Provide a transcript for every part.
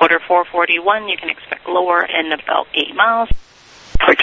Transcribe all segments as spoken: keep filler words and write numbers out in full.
Quarter four forty-one, you can expect lower in about eight miles. Roger.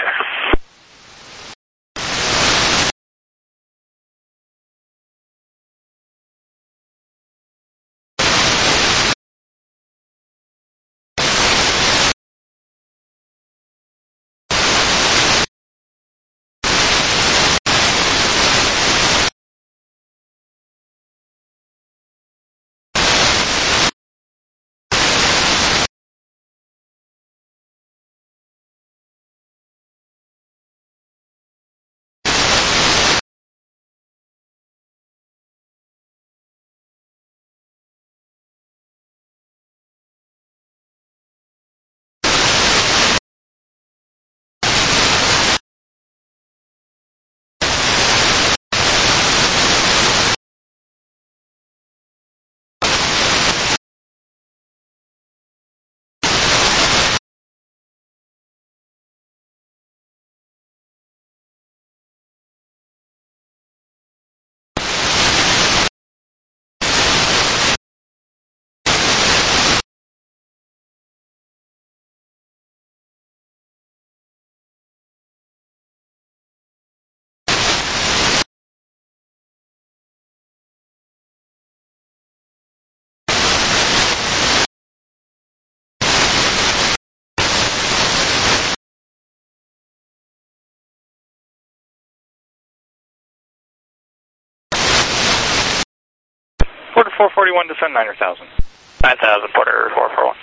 Porter four forty-one, descend nine thousand. nine thousand, Porter four forty-one.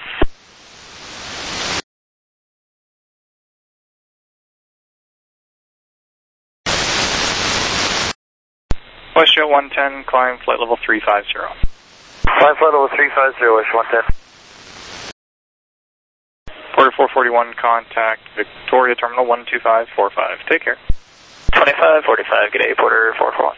WestJet one ten, climb flight level three five zero. Climb flight level three five zero, West one ten. Porter four forty-one, contact Victoria Terminal one two five four five. Take care. twenty-five forty-five, good day, Porter four forty-one.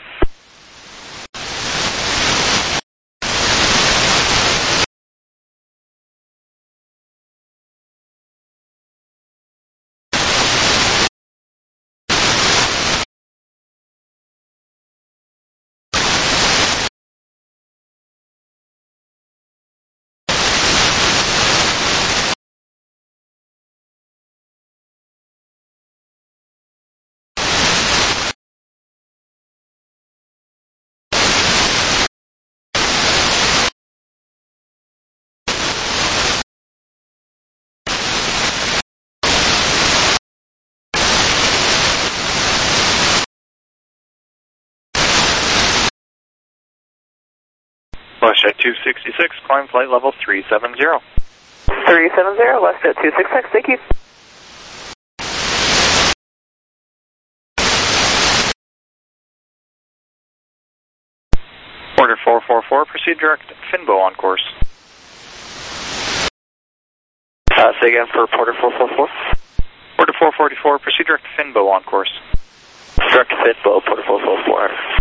WestJet two sixty-six, climb flight level three seven zero. three seven zero, WestJet two sixty-six, thank you. Porter four forty-four, proceed direct Finbo on course. Uh, say again for Porter four forty-four. Porter four forty-four, proceed direct Finbo on course. Direct Finbo, Porter four forty-four.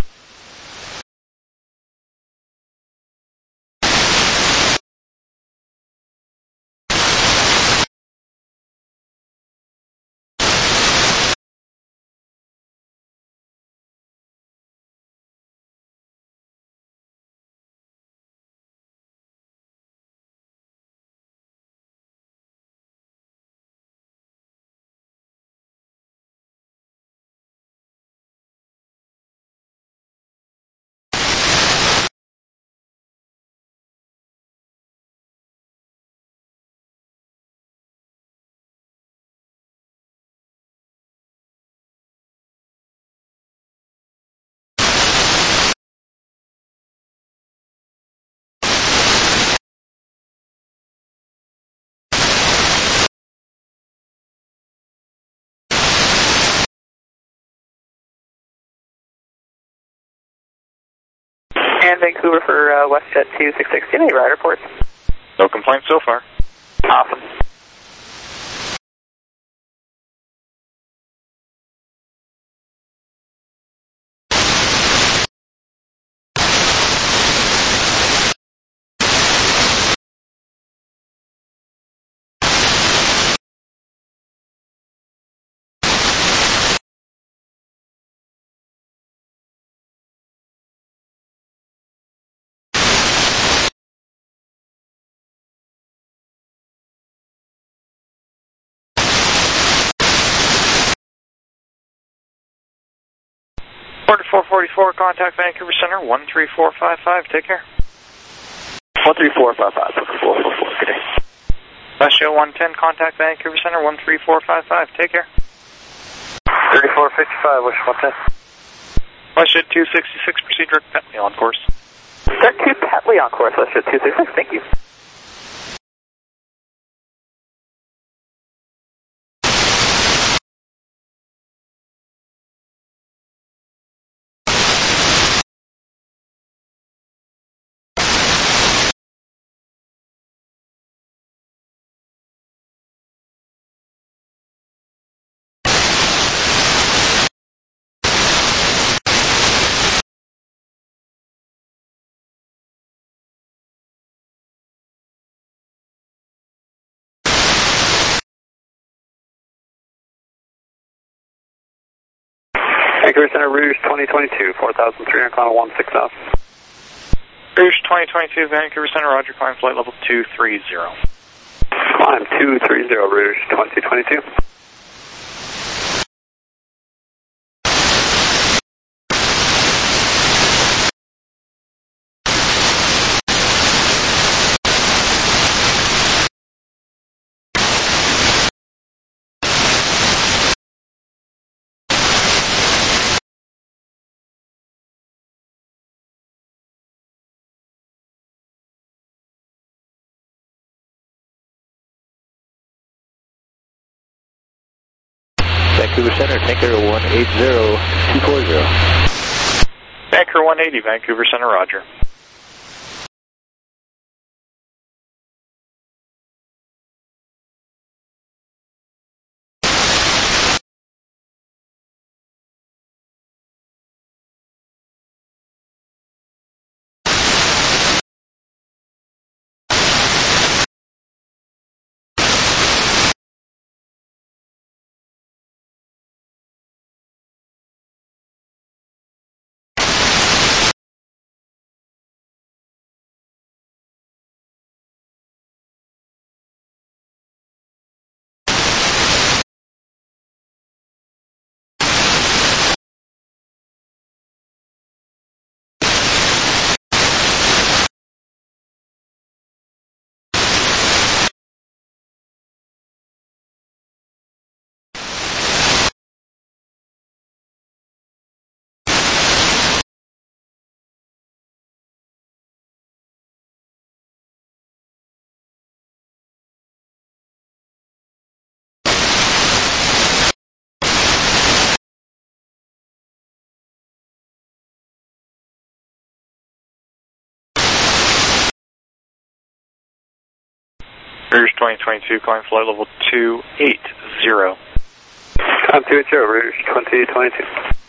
And Vancouver for uh, WestJet two sixty-six, any ride reports? No complaints so far. Awesome. forty-four forty-four, contact Vancouver Center, one three four five five, take care. one three four five five, four four four, good day. Westjet one ten, contact Vancouver Center, one three four five five, take care. thirty-four fifty-five, Westjet one ten. Westjet two sixty-six, proceed direct Petley on course. Direct to Petley on course, Westjet two sixty-six, thank you. Vancouver Center, Rouge twenty twenty-two, four thousand three hundred, climb one six thousand. Rouge twenty twenty-two, Vancouver Center, roger, climb flight level two three zero. Climb two three zero, Rouge twenty twenty-two. Vancouver Center, Tanker one eight zero two four zero. Tanker one eighty, Vancouver Center, roger. Rouge twenty twenty-two, climb flight level two eight zero. Climb two eight zero, Rouge twenty twenty-two.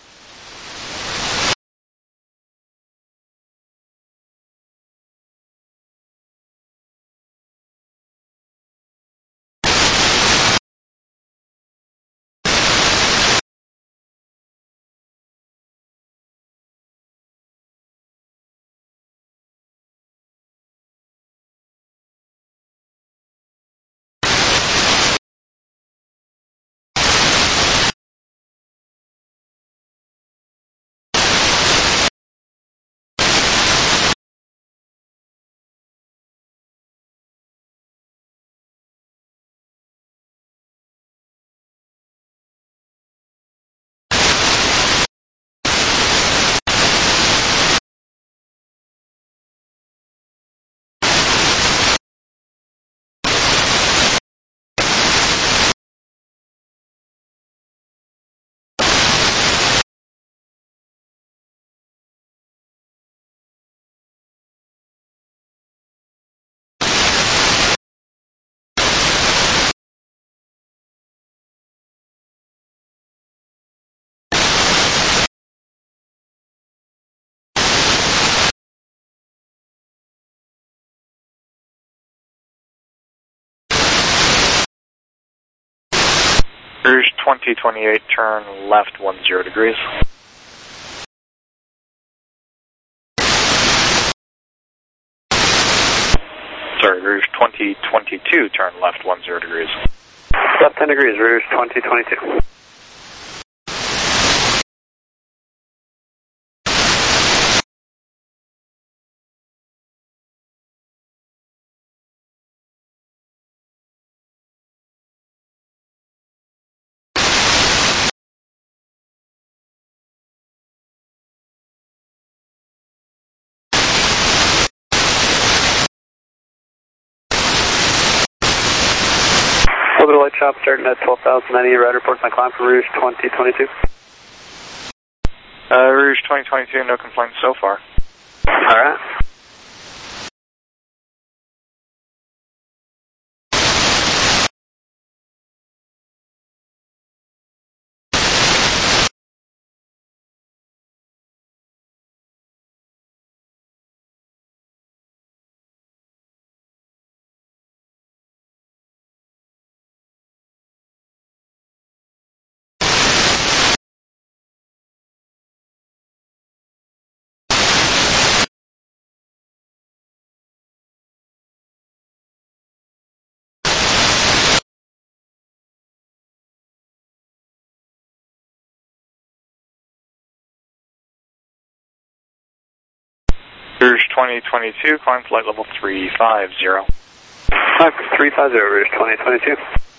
Rouge twenty twenty-eight, turn left one zero degrees. Sorry, Rouge twenty twenty-two, turn left one zero degrees. Left ten degrees, Rouge twenty twenty-two. Orbital light chop starting at twelve thousand ninety, ride reports my climb for Rouge twenty twenty-two. Uh, Rouge twenty twenty-two, no complaints so far. Alright. Rouge twenty twenty-two, climb flight level three five zero. Climb for three five zero, Rouge twenty twenty-two.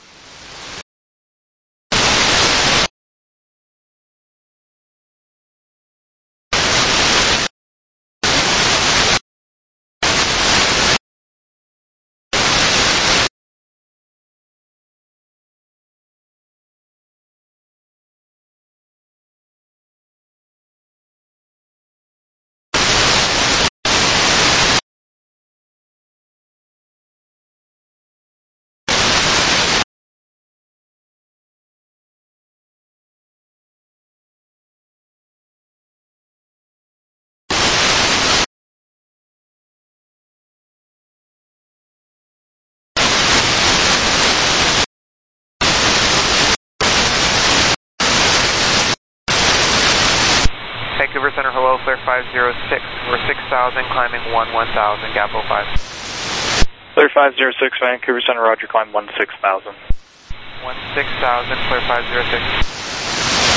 Vancouver Center, hello, clear five zero six. We're six thousand, climbing one one thousand, gap oh five. Clear five zero six, Vancouver Center, roger, climb one six thousand. one six thousand, clear five zero six.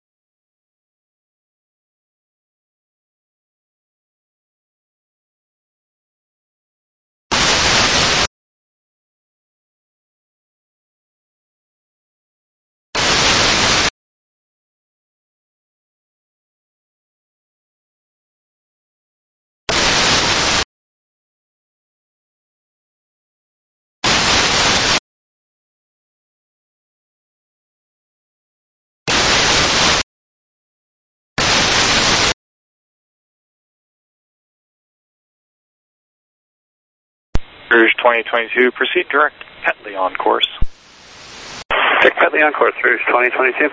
Rouge twenty twenty-two, proceed direct Petley on course. Direct Petley on course, Rouge twenty twenty-two.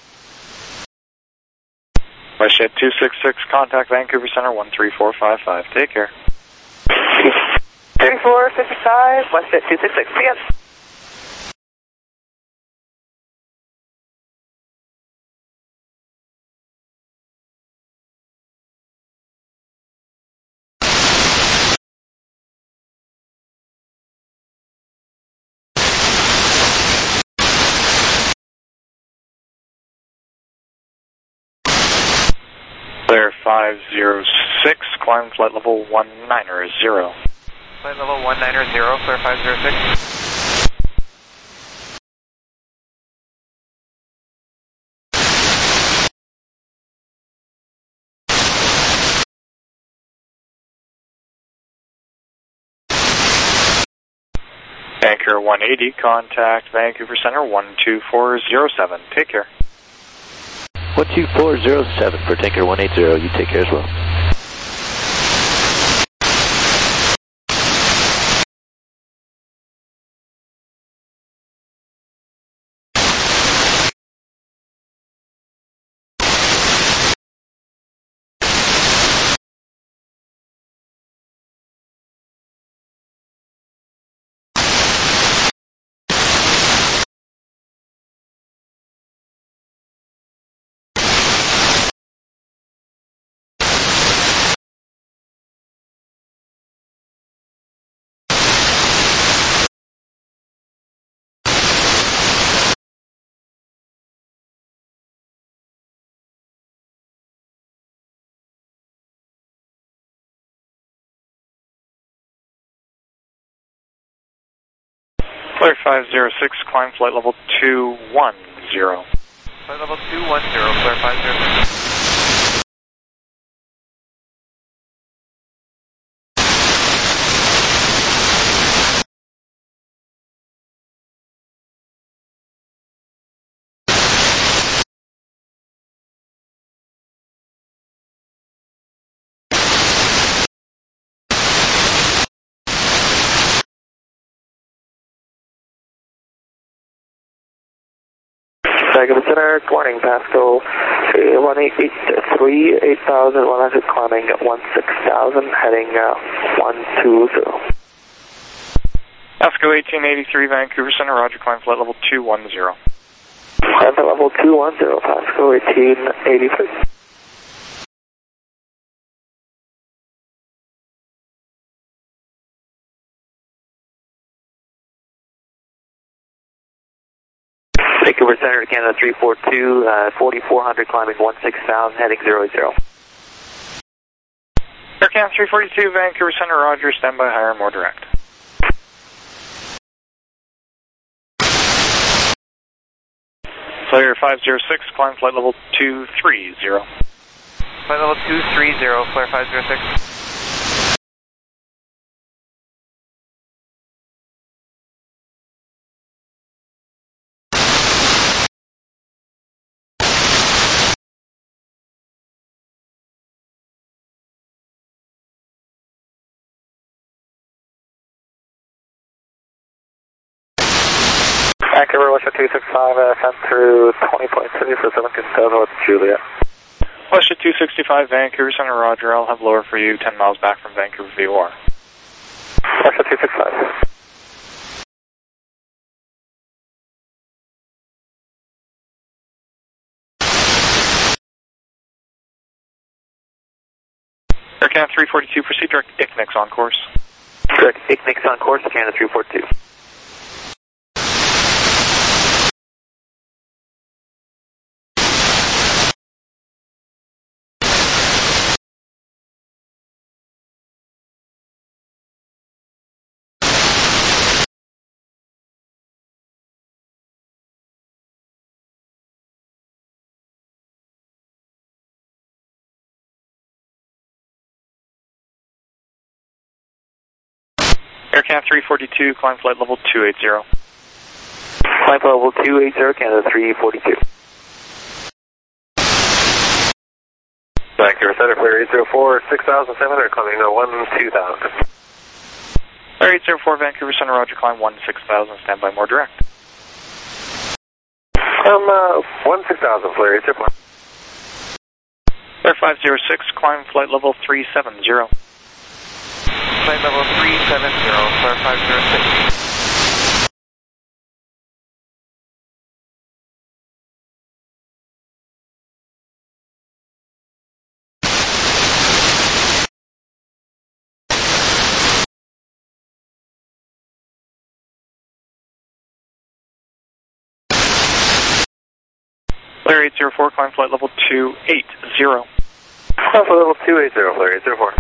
WestJet two six six, contact Vancouver Center one three four five five. Take care. thirty-four fifty-five, WestJet two six six, see ya. Clear five zero six, climb flight level one niner zero. Flight level one niner zero, clear five zero six. Anchor one eighty, contact Vancouver Center one two four zero seven. Take care. one two four zero seven for Tanker one eighty, you take care as well. Clear five zero six, climb flight level two one zero. Flight level two one zero, clear five zero six. Vancouver Center, good morning, Pasco one eight eight three, eight thousand one hundred, climbing one six thousand, heading uh, one two zero. Pasco eighteen eighty-three, Vancouver Center, roger, climb flight level two one zero. Climb flight level two one zero, Pasco eighteen eighty-three. Vancouver Center to Canada three four two, uh, forty-four hundred, climbing one six thousand, heading zero zero. Air Canada three forty-two, Vancouver Center, roger, standby higher, more direct. Clear five zero six, climb flight level two three zero. Flight level two three zero, flare five zero six. Vancouver, Westjet two six five, uh, sent through twenty point three for seven two seven with Juliet. Westjet two sixty-five, Vancouver Center, roger, I'll have lower for you, ten miles back from Vancouver V O R. Westjet two six five. Air Canada three forty-two, proceed direct I C N I X on course. Direct I C N I X on course, Canada three forty-two. Air Canada three forty-two, climb flight level two eighty. Climb flight level two eighty, Canada three forty-two. Vancouver Center, flare eight zero four, six thousand seven hundred, climbing one two thousand. Flare eight zero four, Vancouver Center, roger, climb one six thousand, standby more direct. Um, uh, one six thousand, flare eight zero four. Flare five zero six, climb flight level three seven zero. Flight level three seven zero, flare five zero six. Flare eight zero four, climb flight level two eighty. Climb flight level two eighty, flare eight zero four.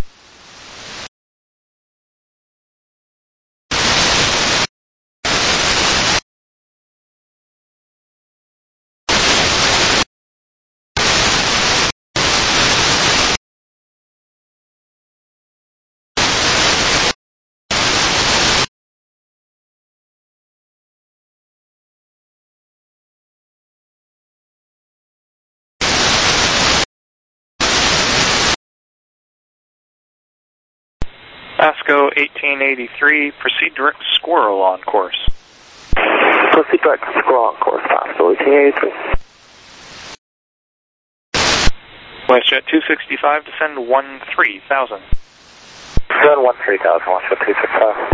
Pasco eighteen eighty-three, proceed direct Squirrel on course. Proceed direct Squirrel on course, Pasco eighteen eighty-three. Westjet two sixty-five, descend one three thousand. Descend one three thousand, Westjet two sixty-five.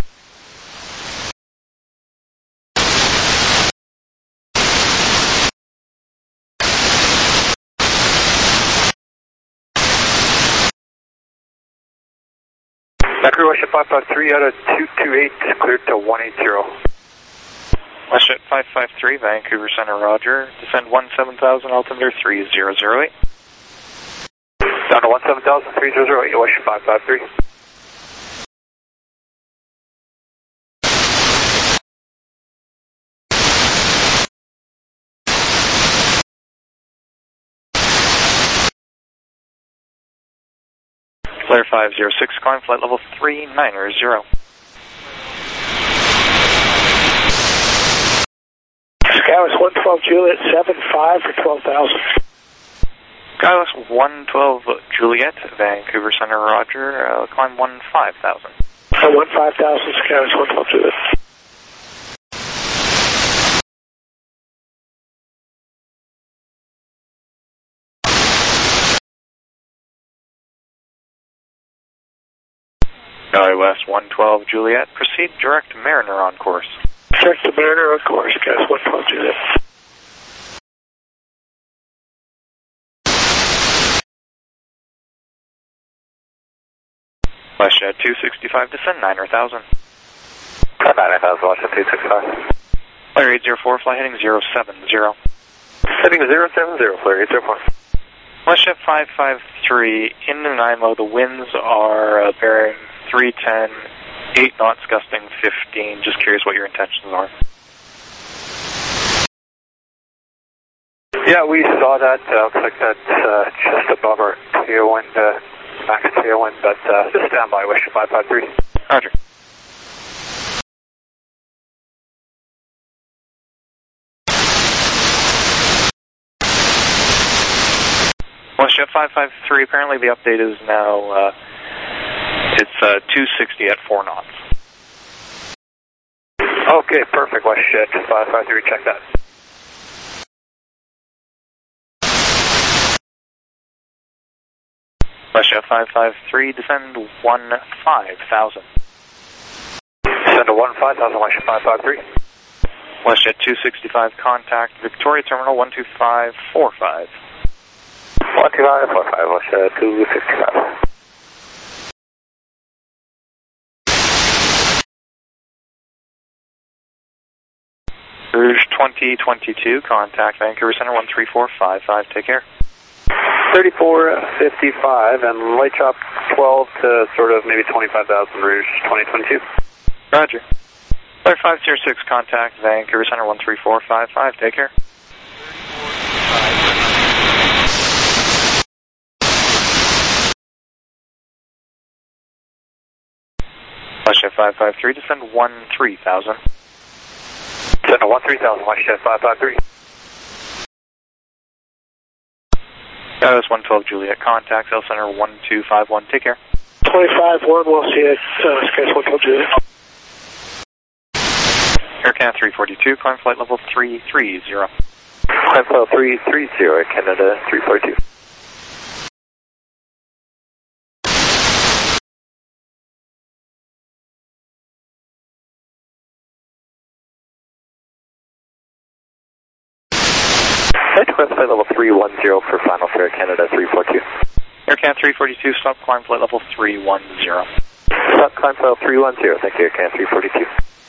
Vancouver Westjet five five three out of two two eight, cleared to one eighty. Westjet five five three, Vancouver Center, roger. Descend one seven thousand, altimeter three zero zero eight. Down to one seven thousand, three zero zero eight, Westjet five five three. Flare five zero six, climb flight level three niner zero. Skywest one twelve Juliet seven five for twelve thousand. Skywest one twelve Juliet, Vancouver Center, roger. Uh, climb one five thousand. Uh, one five thousand, Skywest one twelve Juliet. Valley West one twelve Juliet, proceed direct Mariner on course. Direct to Mariner on course, guys, one twelve Juliet. WestJet two sixty-five, descend niner thousand. niner thousand, WestJet two sixty-five. Flare eight zero four, fly heading zero seven zero. Heading zero seven zero, Flare eight zero four. WestJet five five three, in Nanaimo, the winds are uh, bearing three ten, eight knots, gusting fifteen. Just curious what your intentions are. Yeah, we saw that. Uh, looks like that's uh, just above our tailwind, uh, max tailwind, but uh, just stand by, WestJet five five three. Roger. WestJet five five three, apparently the update is now, uh, it's uh, two sixty at four knots. Okay, perfect, WestJet five five three, check that. WestJet five five three, descend one five thousand. Descend to one five thousand, WestJet five five three. WestJet two sixty-five, contact Victoria Terminal one two five four five. one two five four five, WestJet two sixty-five. Rouge twenty twenty-two, contact Vancouver Center one three four five five, take care. thirty-four fifty-five and light chop twelve to sort of maybe twenty-five thousand, Rouge twenty twenty-two. Roger. Flare five zero six, contact Vancouver Center one three four five five, take care. WestJet five five three, descend one three thousand. Descend to one three thousand, WestJet five five three. Dallas one twelve Juliet, contact Cell Center one two five one, take care. twenty-five one, we'll see it, uh, Sky one twelve Juliet. AirCan three forty-two, climb flight level three three zero. Climb level three three zero, Canada three forty-two. Climb flight level three one zero for final fare, Canada three forty-two. AirCan three forty-two, stop climb flight level three one zero. Stop climb flight level three one zero, thank you, AirCan three forty-two.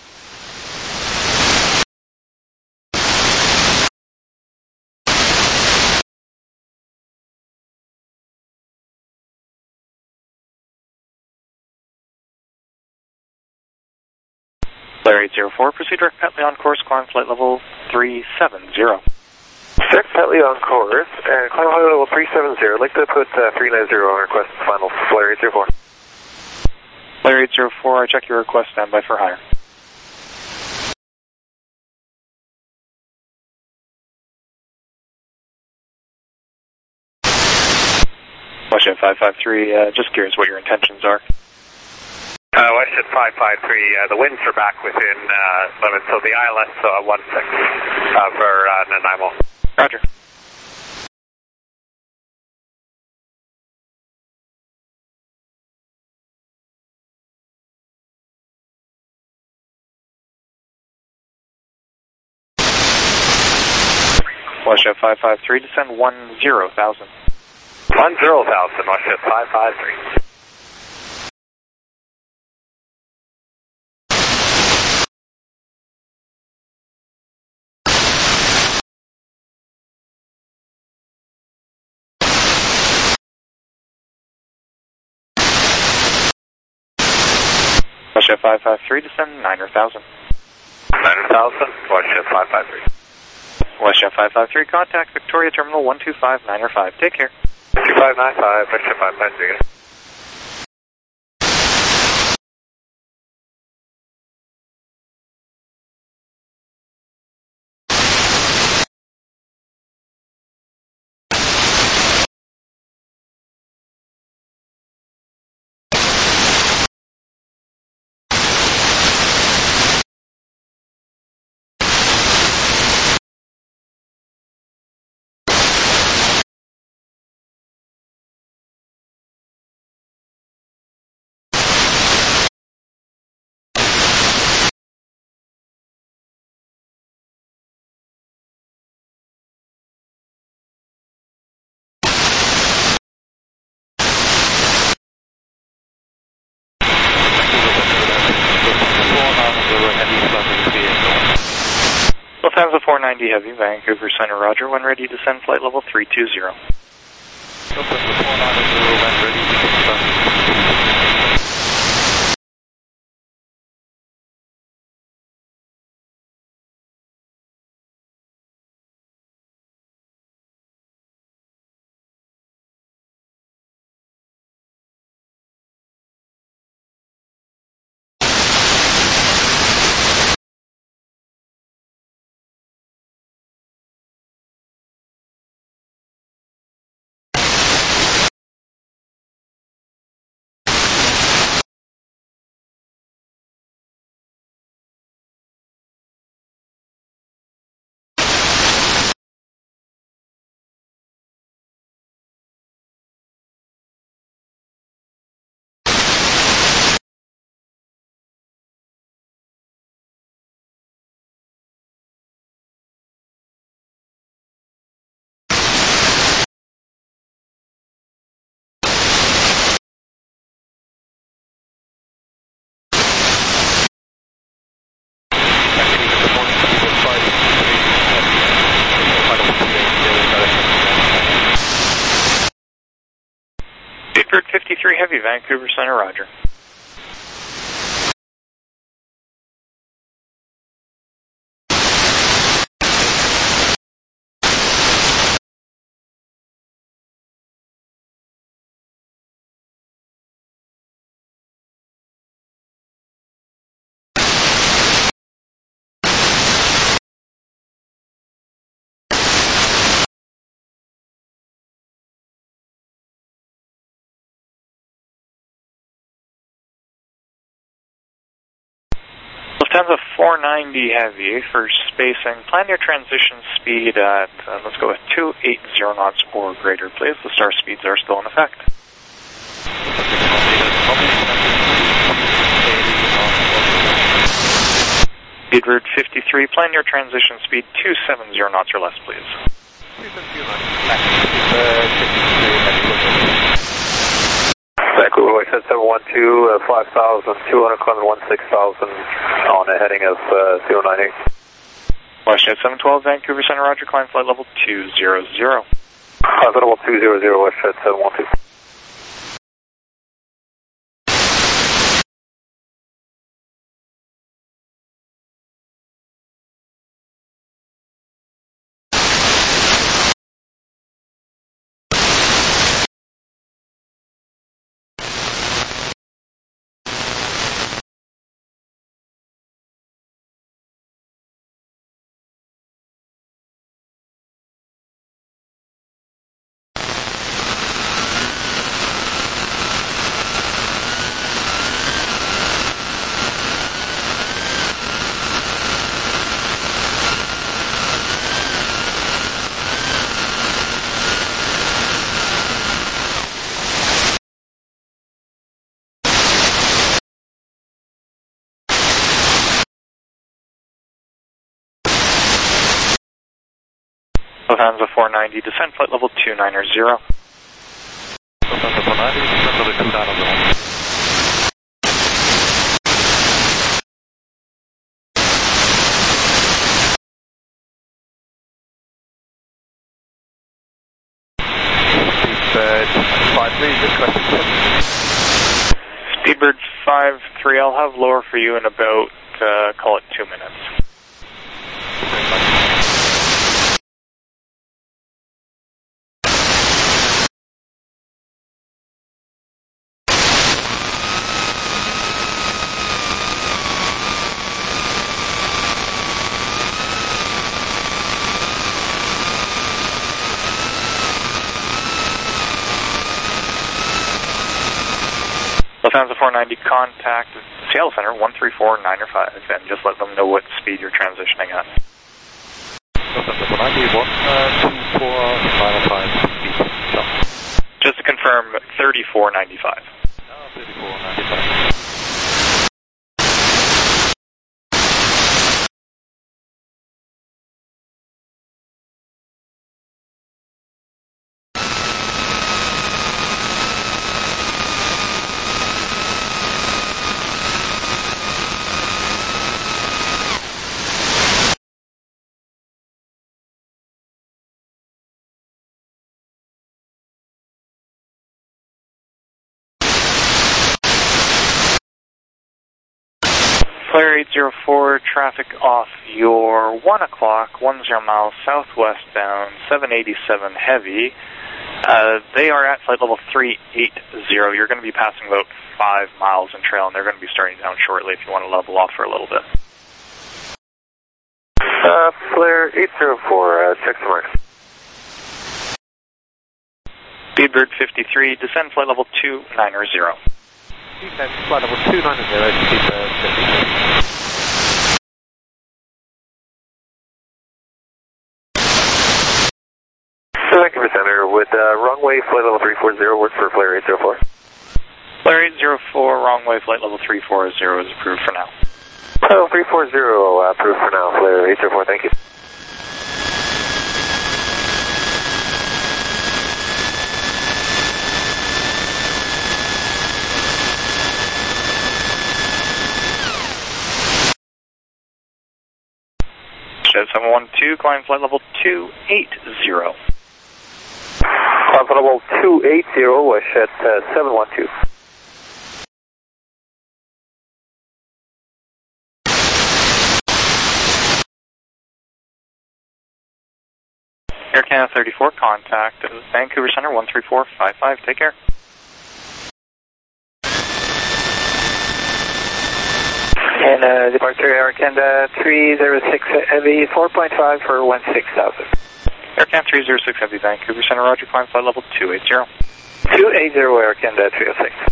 Flare eight zero four, proceed direct Petley on course, climb flight level three seven zero. Direct Petley on course, and climb flight level three seven zero. I'd like to put uh, three nine zero on request final Flare eight zero four. Flare eight zero four, I check your request, standby for hire. WestJet five five three, uh, just curious what your intentions are. Uh, WestJet five five three, uh, the winds are back within uh, limits, so the I L S uh, one six uh, for uh, Nanaimo. Roger. WestJet five five three, descend one zero thousand. one zero thousand, WestJet five five three. WestJet five five three, descend niner thousand. niner thousand, WestJet five five three. WestJet five five three, contact Victoria Terminal one two five nine five. Take care. two five nine five, WestJet five five three. Lufthansa four ninety Heavy, Vancouver Center, roger. When ready to send flight level three two zero. Lufthansa four ninety, when ready to send. Speedbird fifty-three Heavy, Vancouver Center, roger. Lufthansa four ninety Heavy for spacing. Plan your transition speed at, uh, let's go with two eighty knots or greater, please. The star speeds are still in effect. Speedbird fifty-three, plan your transition speed two seventy knots or less, please. Vancouver, West seven one two, uh, five thousand two hundred, climbing one six thousand on a heading of uh, zero nine eight. Westjet seven twelve, Vancouver Center, roger, climb flight level two zero zero. Climb flight level two zero zero, Westjet seven one two. Lufthansa four ninety, descend flight level two nine zero. Lufthansa four ninety, descend level two nine zero. Speedbird five three, I'll have lower for you in about, uh, call it two minutes. Lufthansa four ninety, contact Seattle Center one three four nine five and just let them know what speed you're transitioning at. Lufthansa four ninety, one two four nine five speed. Just to confirm, thirty-four ninety-five. Oh, thirty-four ninety-five. Flare eight zero four, traffic off your one o'clock, one zero miles southwest bound, seven eighty-seven heavy. Uh, they are at flight level three eighty. You're going to be passing about five miles in trail, and they're going to be starting down shortly if you want to level off for a little bit. Uh, Flare eight zero four, uh, check the marks. Speedbird fifty-three, descend flight level two ninety. Descend flight level two ninety, Speedbird fifty-three. Vancouver Center, would uh, runway flight level three forty work for Flare eight zero four? Flare eight zero four, wrong way, flight level three forty is approved for now. Oh, three forty, uh, approved for now, Flare eight zero four, thank you. Shed seven one two, climb flight level two eighty. Climb flight level two eighty, Shed uh, seven one two. Air Canada thirty-four, contact Vancouver Center one three four five five, take care. And uh, departure Air Canada three zero six Heavy, four point five for one six thousand. Air Canada three zero six Heavy, Vancouver Center, roger, climb flight level two eighty. two eighty Air Canada three oh six.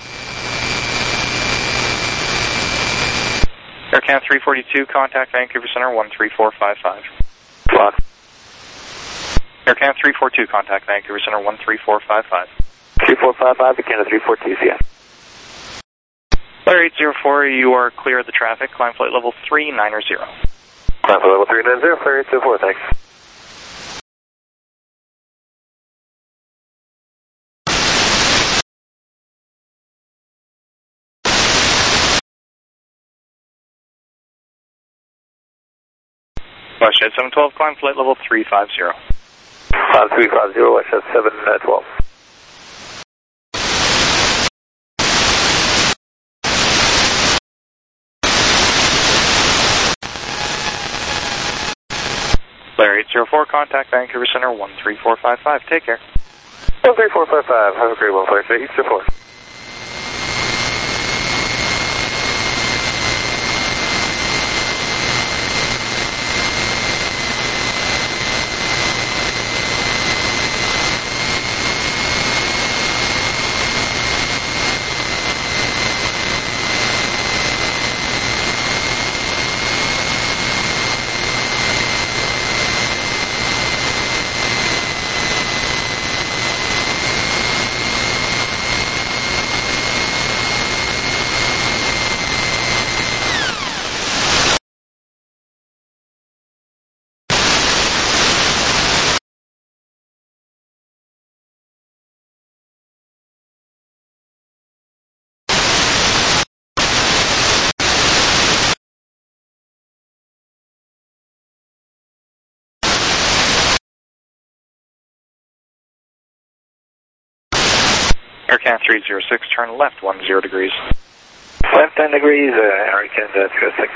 Air Canada three forty-two, contact Vancouver Center one three four five five. Block. Air Canada three forty-two, contact Vancouver Center one three four five five. three four five five, Air Canada three forty-two, yeah. Flare eight zero four, you are clear of the traffic, climb flight level three ninety. Climb flight level three ninety, Flare eight zero four, thanks. Westshed seven twelve, climb flight level three fifty. Climb three fifty, Westshed seven twelve. Flare eight zero four, contact Vancouver Center one three four five five, take care. one three four five five, have a great one, Flare eight zero four. Air Canada three zero six, turn left one zero degrees. Left ten degrees, uh, Air Canada three oh six.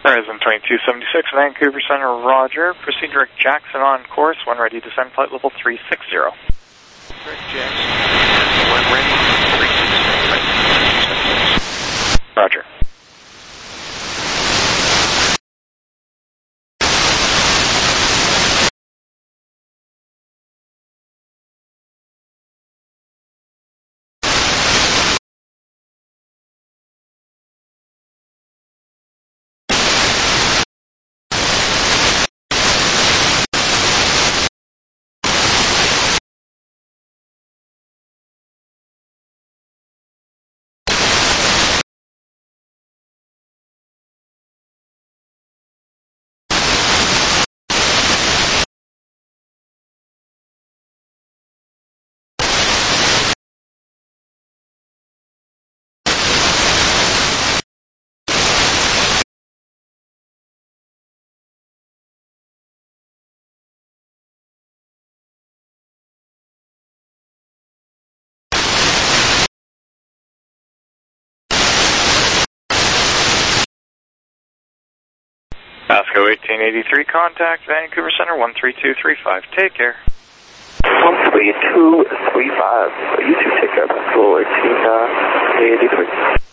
Horizon twenty-two seventy-six, Vancouver Center, roger. Proceed direct Jackson on course, when ready, descend flight level three sixty. Direct Jackson, when ready, three sixty. Roger. Pasco eighteen eighty-three, contact Vancouver Center one three two three five. Take care. one three two three five. You two take care, Pasco eighteen eighty-three.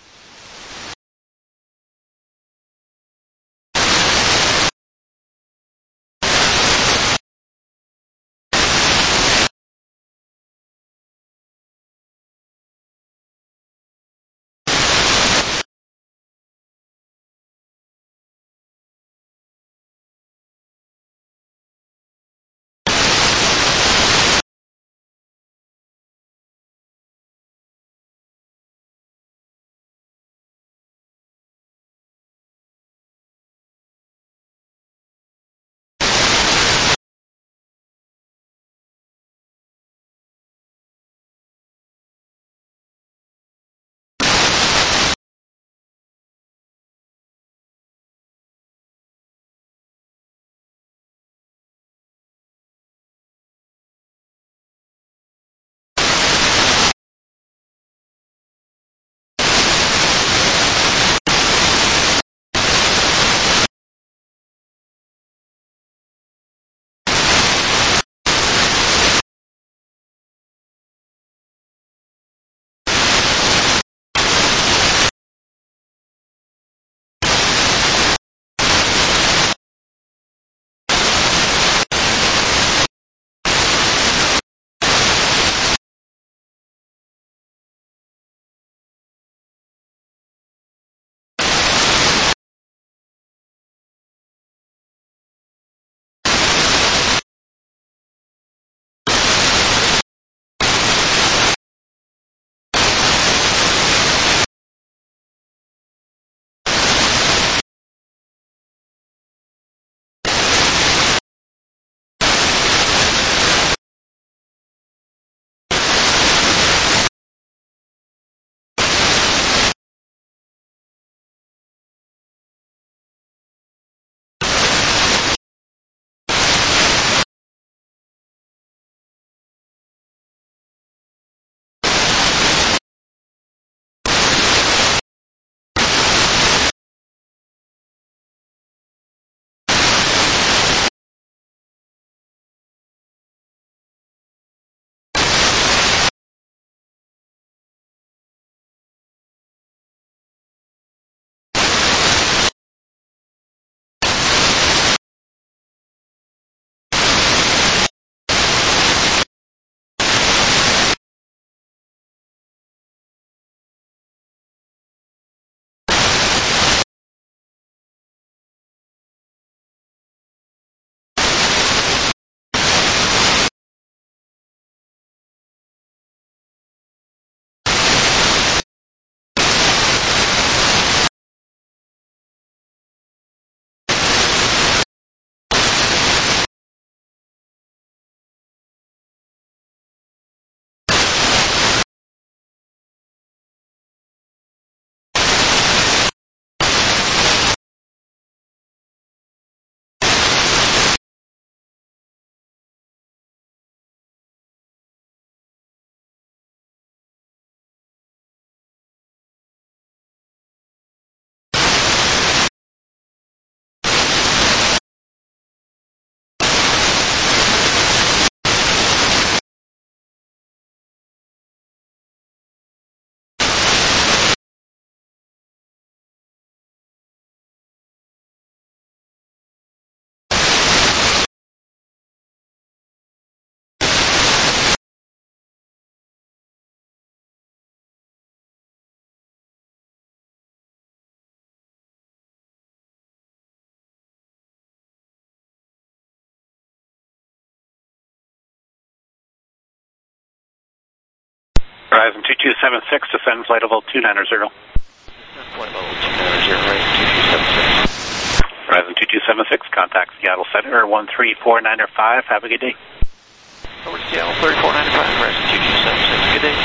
Horizon two two seven six, descend flight level two nine zero. Flight level two nine zero, Horizon two two seven six. Horizon two two seven six, contact Seattle Center one three four nine five. Have a good day. Over to Seattle thirty-four ninety-five, Horizon two two seven six. Good day.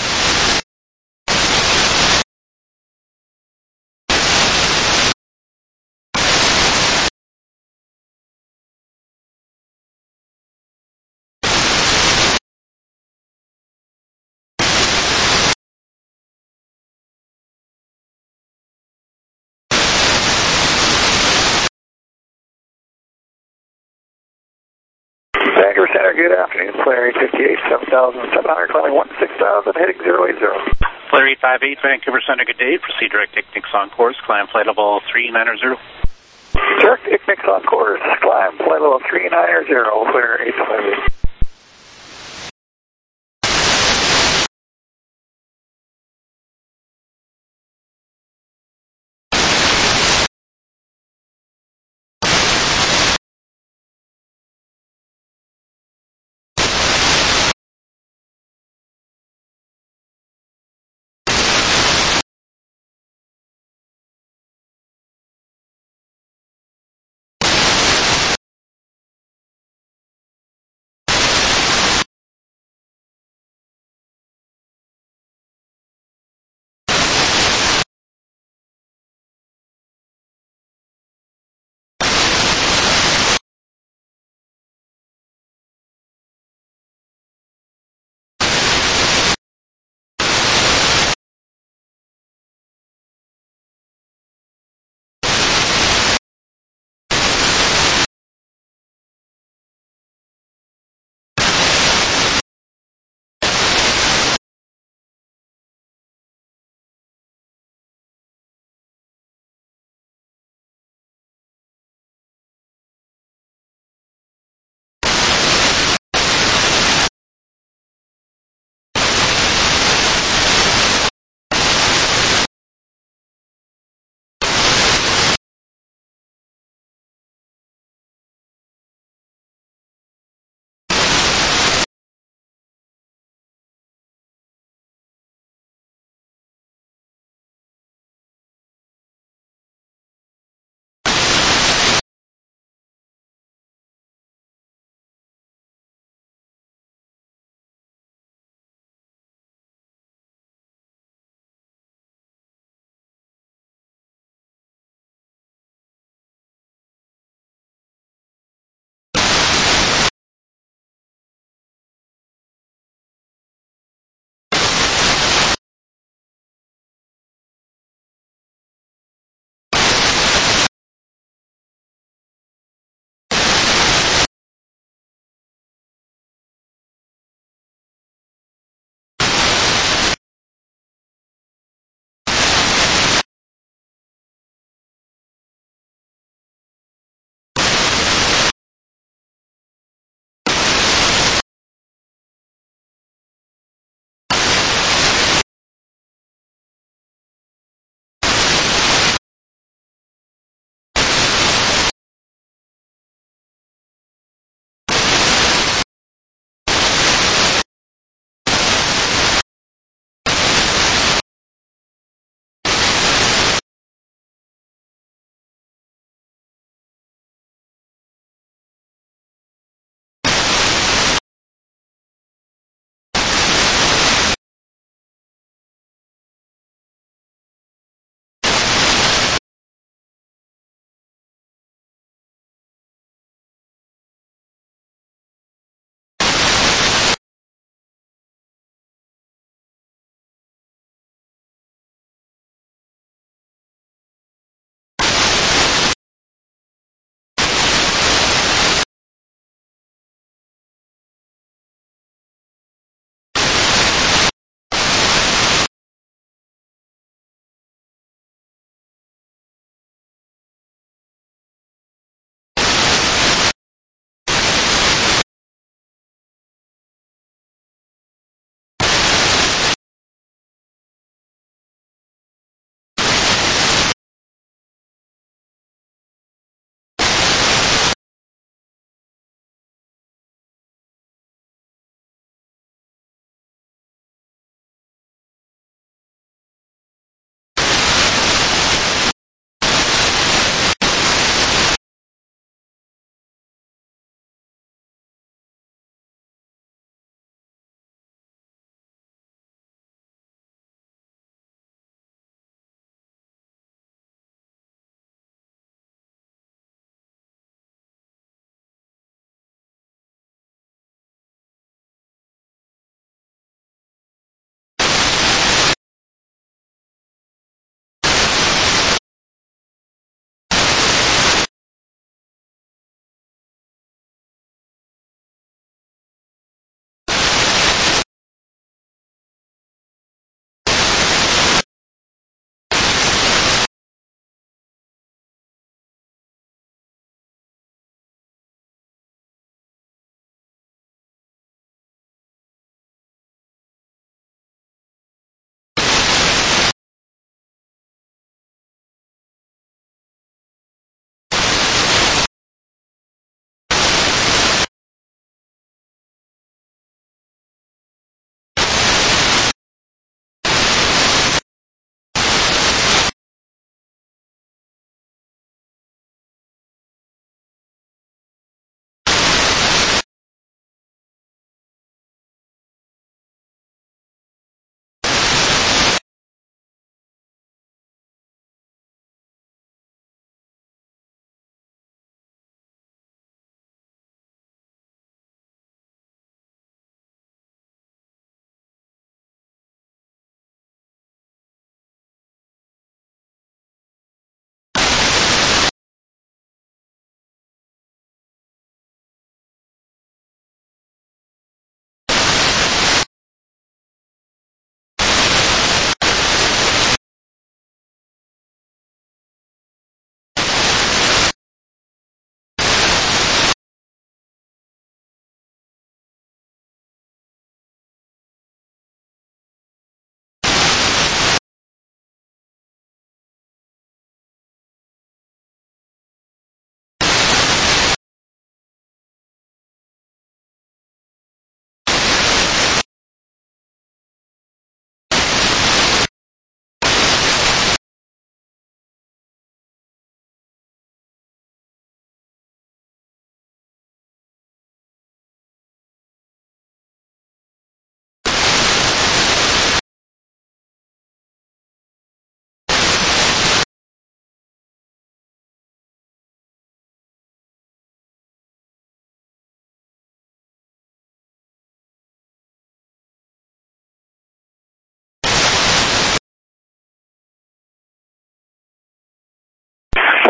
Vancouver Center, good afternoon. Flare eight fifty-eight, seven thousand seven hundred, climbing one six thousand, heading zero eight zero. Flare eight five eight, Vancouver Center, good day. Proceed direct Icnix on course, climb flight level three nine zero. Direct Icnix on course, climb flight level three nine zero, Flare eight five eight.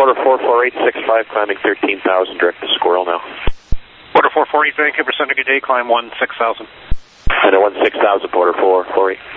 Porter four four eight six five, climbing thirteen thousand, direct to Squirrel now. Porter four four eight, Vancouver Center, good day, climb one six thousand. And one six thousand, Porter four four eight.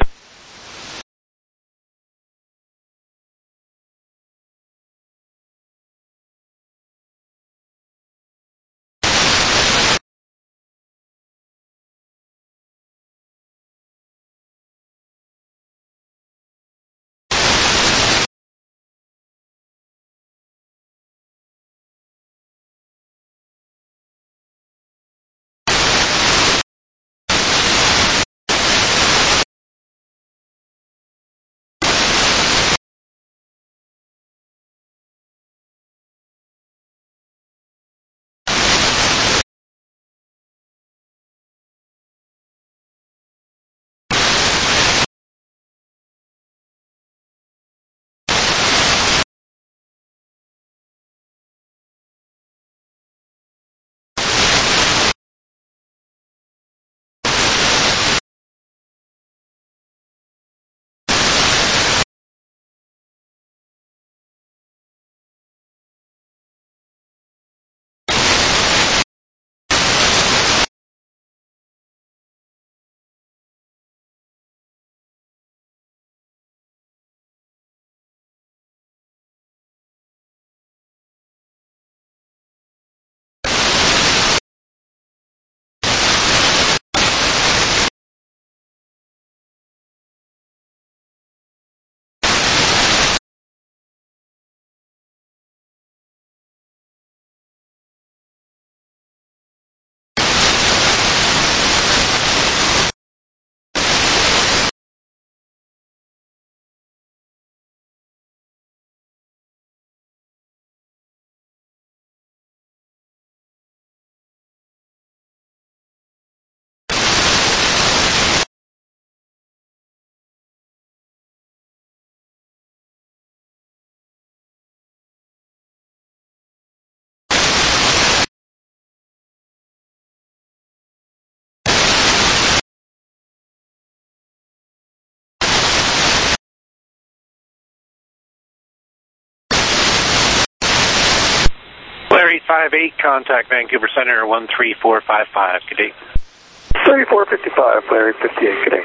Larry five eight, contact Vancouver Center, one three four five five, good day. thirty-four fifty-five, Larry fifty-eight, good day.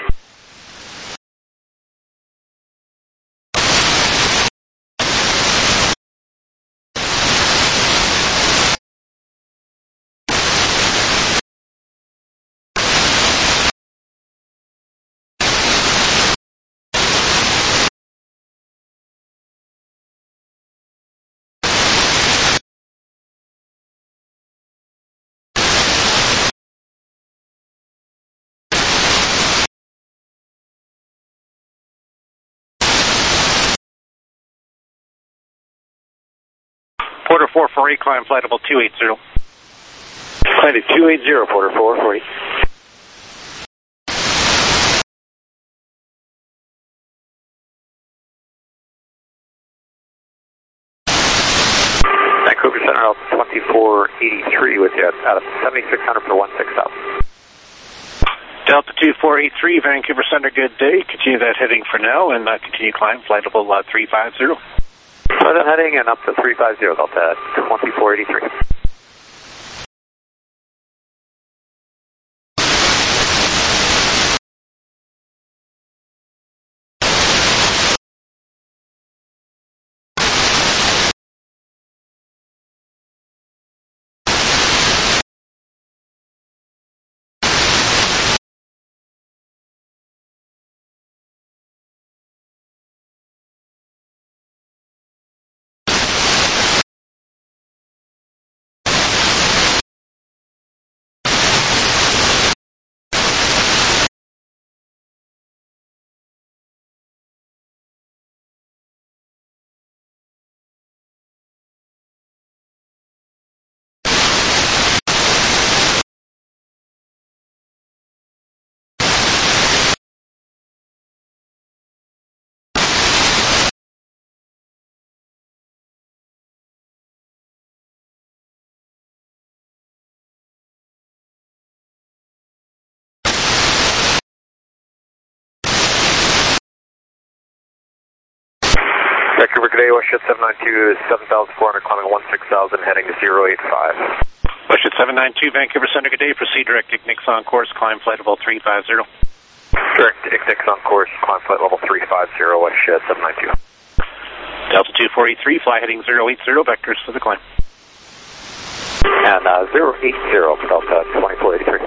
Porter four four eight, climb flight level two eighty. Climbing two eighty, Porter four four eight. Vancouver Center L twenty-four eighty-three with you out of seventy-six hundred for one six thousand. Delta two four eight three, Vancouver Center, good day. Continue that heading for now and uh, continue climb flight level uh, three five zero. Pleasant heading and up to three five zero, Delta twenty-four eighty-three. Vancouver, good day, Westjet seven nine two, seven thousand four hundred, climbing one six thousand, heading zero eight five. Westjet seven nine two, Vancouver Center, good day, proceed direct Ignix on course, climb flight level three five zero. Direct Ignix on course, climb flight level three five zero, Westjet seven nine two. Delta two four eight three, fly heading zero eight zero, vectors for the climb. And uh, zero eight zero for Delta twenty-four eighty-three.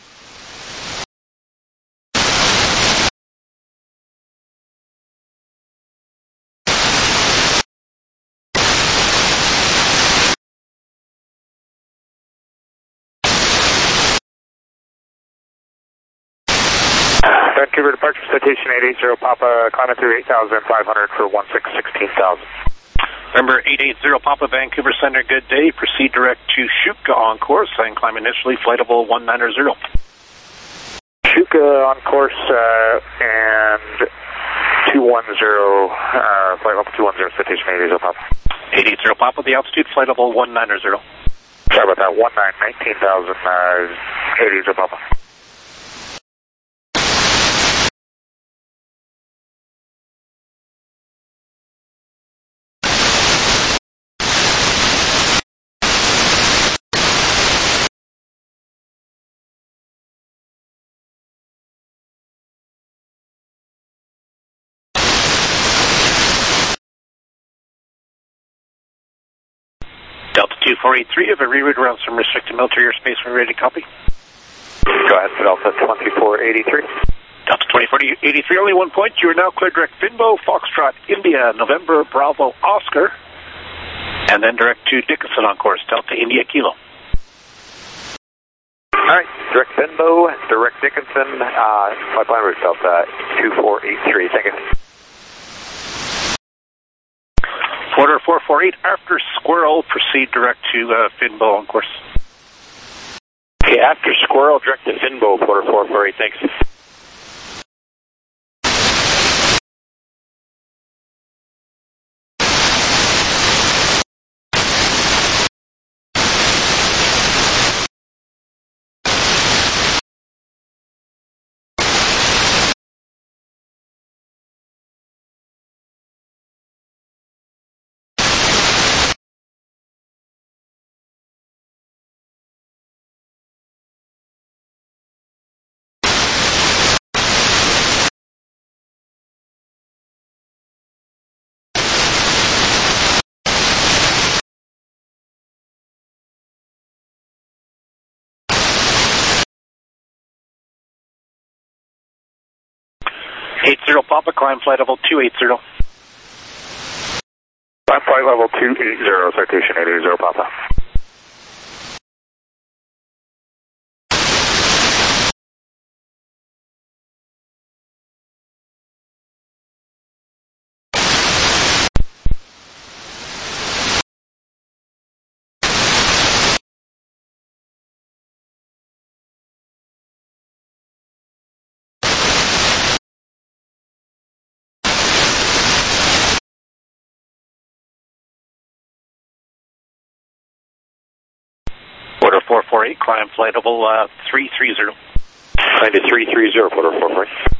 Vancouver departure citation eight eight zero Papa, climbing through eight thousand five hundred for one six sixteen thousand. Remember eight eight zero Papa, Vancouver Center, good day, proceed direct to Shuka on course, and climb initially flight level one nine zero. Shuka on course uh, and two one zero, uh, flight level two one zero, citation eight eight zero Papa. eight eight zero Papa, the altitude, flight level one nine zero. Sorry about that, one nine nineteen thousand, uh, eight eight zero Papa. Delta two four eight three, have a reroute around some restricted military airspace when ready to copy. Go ahead, Delta twenty-four eighty-three. Delta twenty-four eighty-three, only one point, you are now cleared direct Finbo, Foxtrot, India, November, Bravo, Oscar, and then direct to Dickinson on course, Delta India, Kilo. Alright, direct Finbo, direct Dickinson, uh, flight plan route Delta two four eight three, thank you. Quarter four four eight, after Squirrel, proceed direct to uh, Finbo on course. Okay, after Squirrel, direct to Finbo, quarter four four eight, thanks. eight zero Papa, climb flight level two eight zero. Climb flight level two eight zero, citation eight eight zero Papa. Quarter four four eight, climb flight level uh, three three zero. Climb to three three zero, quarter four four eight.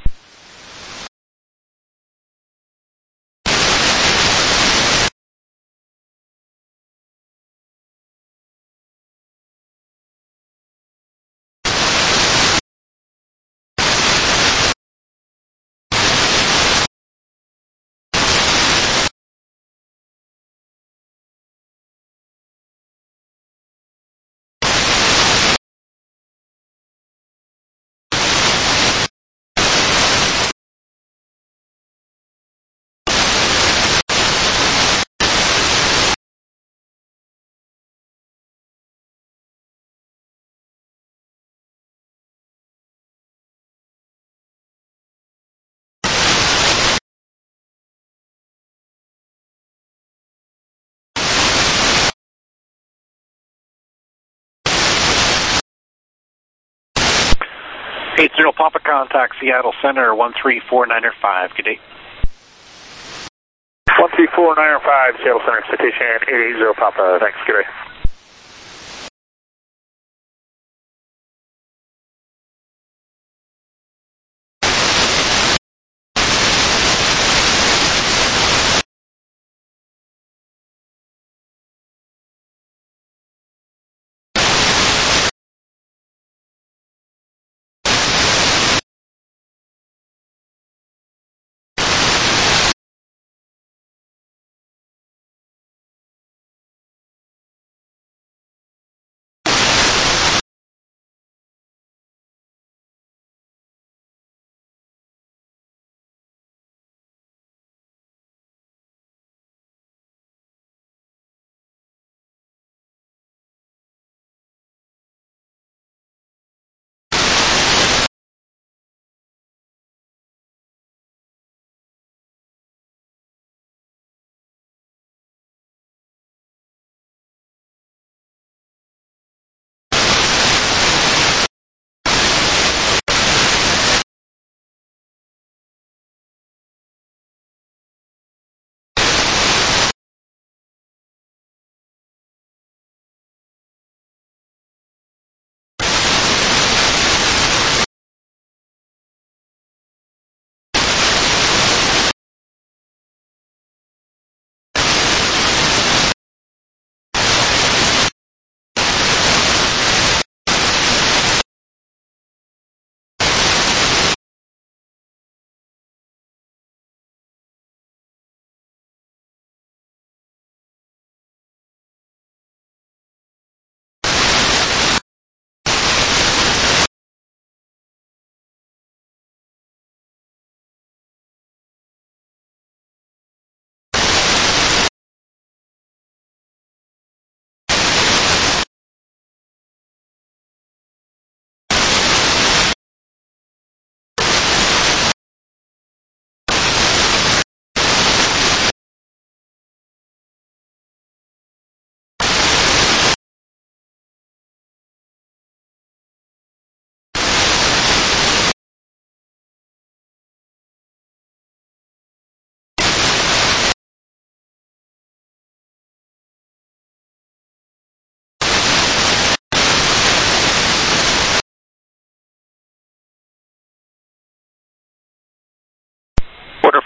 eight zero Papa, contact Seattle Center, one three four nine five, good day. one three four nine five, Seattle Center, citation eight eight zero Papa, thanks, good day.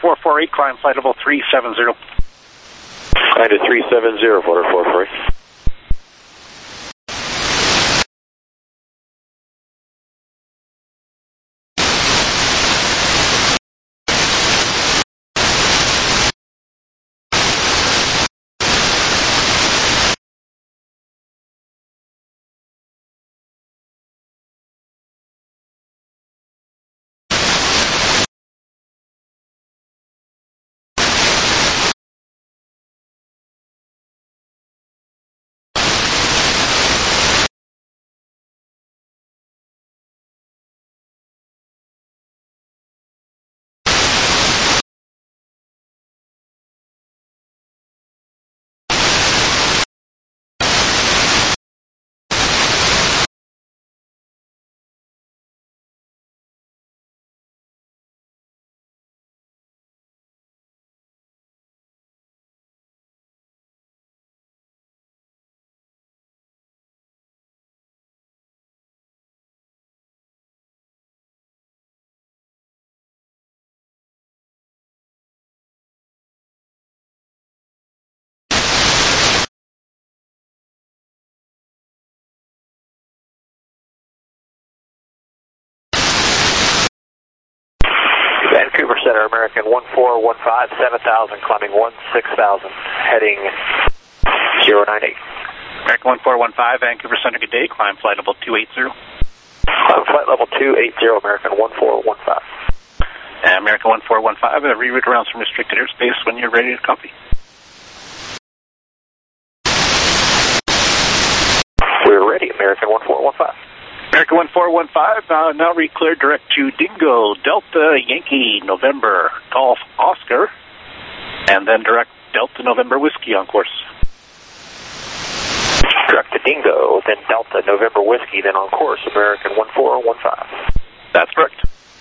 four four eight, climb flight level three seven zero. Climb to three seven zero, quarter four four eight. Vancouver Center, American one four one five, seven thousand, climbing one six thousand, heading zero nine eight. American one four one five, Vancouver Center, good day, climb flight level two eight zero. Climb flight level two eight zero, American one four one five. Uh, American one four one five, uh, reroute around some restricted airspace when you're ready to copy. We're ready, American one four one five. American one four one five, uh, now recleared direct to Dingo, Delta Yankee, November, Golf Oscar, and then direct Delta November Whiskey on course. Direct to Dingo, then Delta November Whiskey, then on course, American one four one five. That's correct.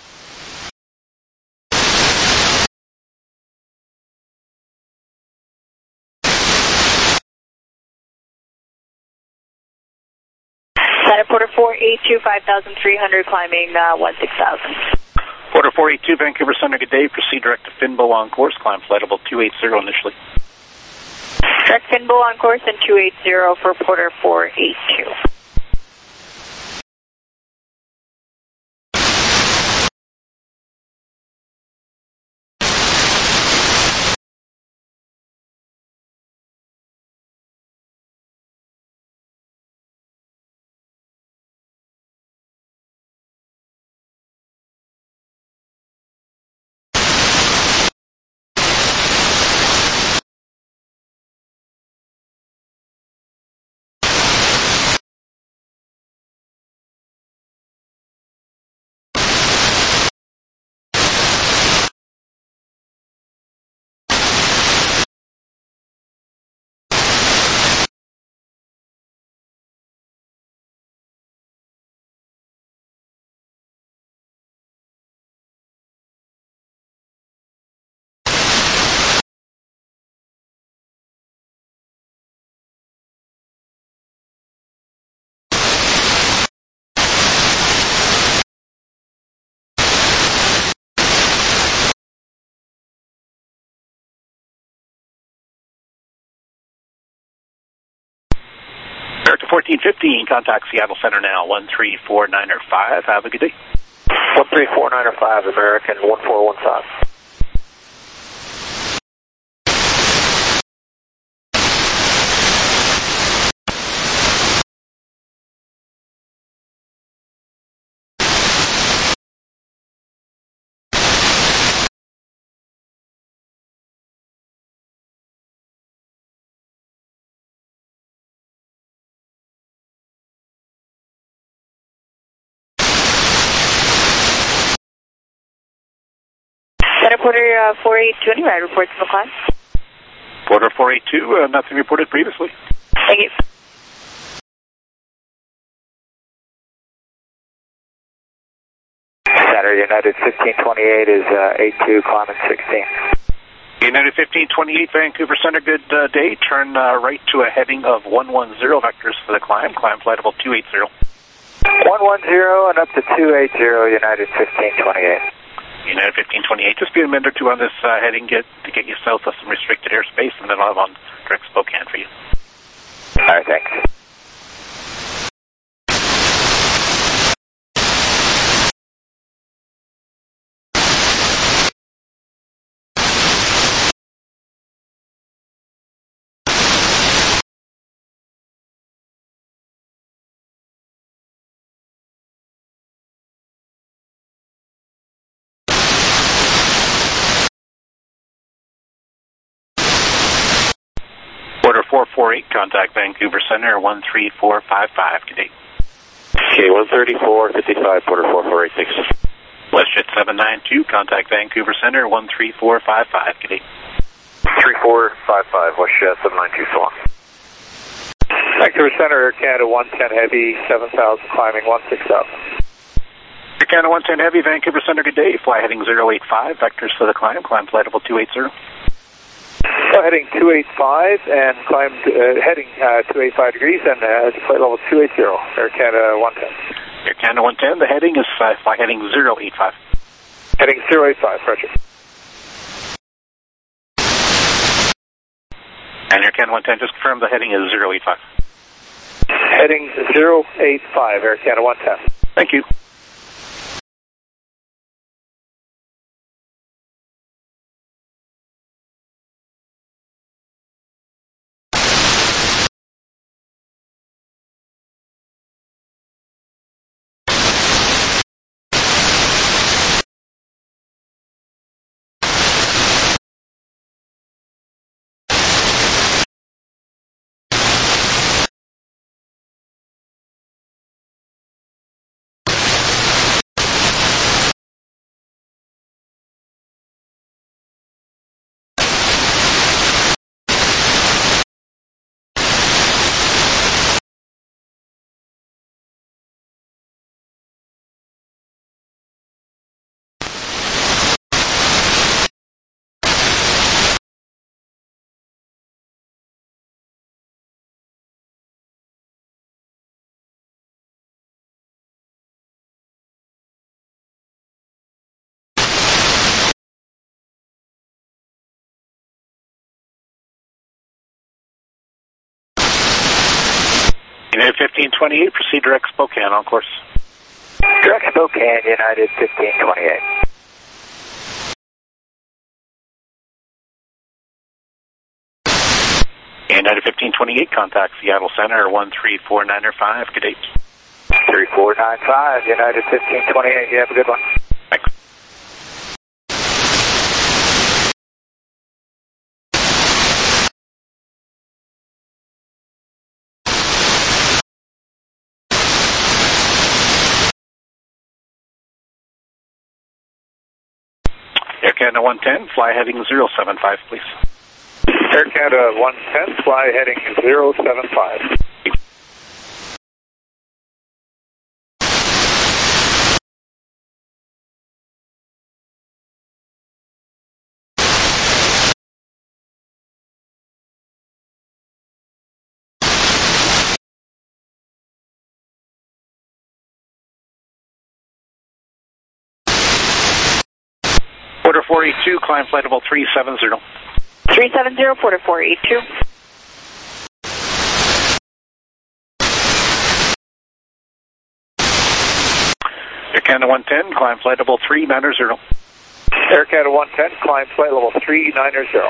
Center Porter four eight two, five thousand three hundred, climbing uh, one six thousand. Porter four eight two, Vancouver Center, good day. Proceed direct to Finbo on course. Climb flight level two eight zero initially. Direct Finbo on course and two eight zero for Porter four eight two. American fourteen fifteen, contact Seattle Center now, one three four nine er five. Have a good day. one three four nine er five, American one four one five. Center Porter uh, four eight two, any ride reports from the climb? Porter four eight two, uh, nothing reported previously. Thank you. Saturday United fifteen twenty-eight is uh, eight two, climbing sixteen. United fifteen twenty-eight, Vancouver Center, good uh, day. Turn uh, right to a heading of one one zero vectors for the climb. Climb flight level two eight zero. one one zero and up to two eight zero, United fifteen twenty-eight. United fifteen twenty-eight. Just be a minute or two on this uh, heading get, to get you south of some restricted airspace, and then I'll have on direct Spokane for you. All right, thanks. Order four four eight, contact Vancouver Center, one three four five five, good day. Okay, one thirty-four fifty-five, Porter four four eight six. WestJet seven nine two, contact Vancouver Center, one three four five five, good day. three four five five, WestJet seven nine two, so on. Vancouver Center, Air Canada one ten Heavy, seven thousand, climbing one six thousand. Air Canada one ten Heavy, Vancouver Center, good day. Fly heading zero eight five, vectors for the climb, climb flight level two eighty. So heading two eighty-five and climbed, uh, heading uh, two eighty-five degrees and uh, flight level two eighty, Air Canada one ten. Air Canada one ten, the heading is uh, fly heading zero eight five. Heading zero eight five, roger. And Air Canada one ten, just confirm the heading is zero eight five. Heading zero eight five, Air Canada one ten. Thank you. United fifteen twenty-eight, proceed direct Spokane on course. Direct Spokane, United fifteen twenty-eight. United fifteen twenty-eight, contact Seattle Center, one three four nine five, good day. three four nine five, United fifteen twenty-eight, you have a good one. Thanks. Air Canada one ten, fly heading zero seven five, please. Air Canada one ten, fly heading zero seven five. Order four eight two, climb flight level three seven zero. three seven zero, Porter four eight two. Air Canada one ten, climb flight level three nine zero. Air Canada one ten, climb flight level three nine zero.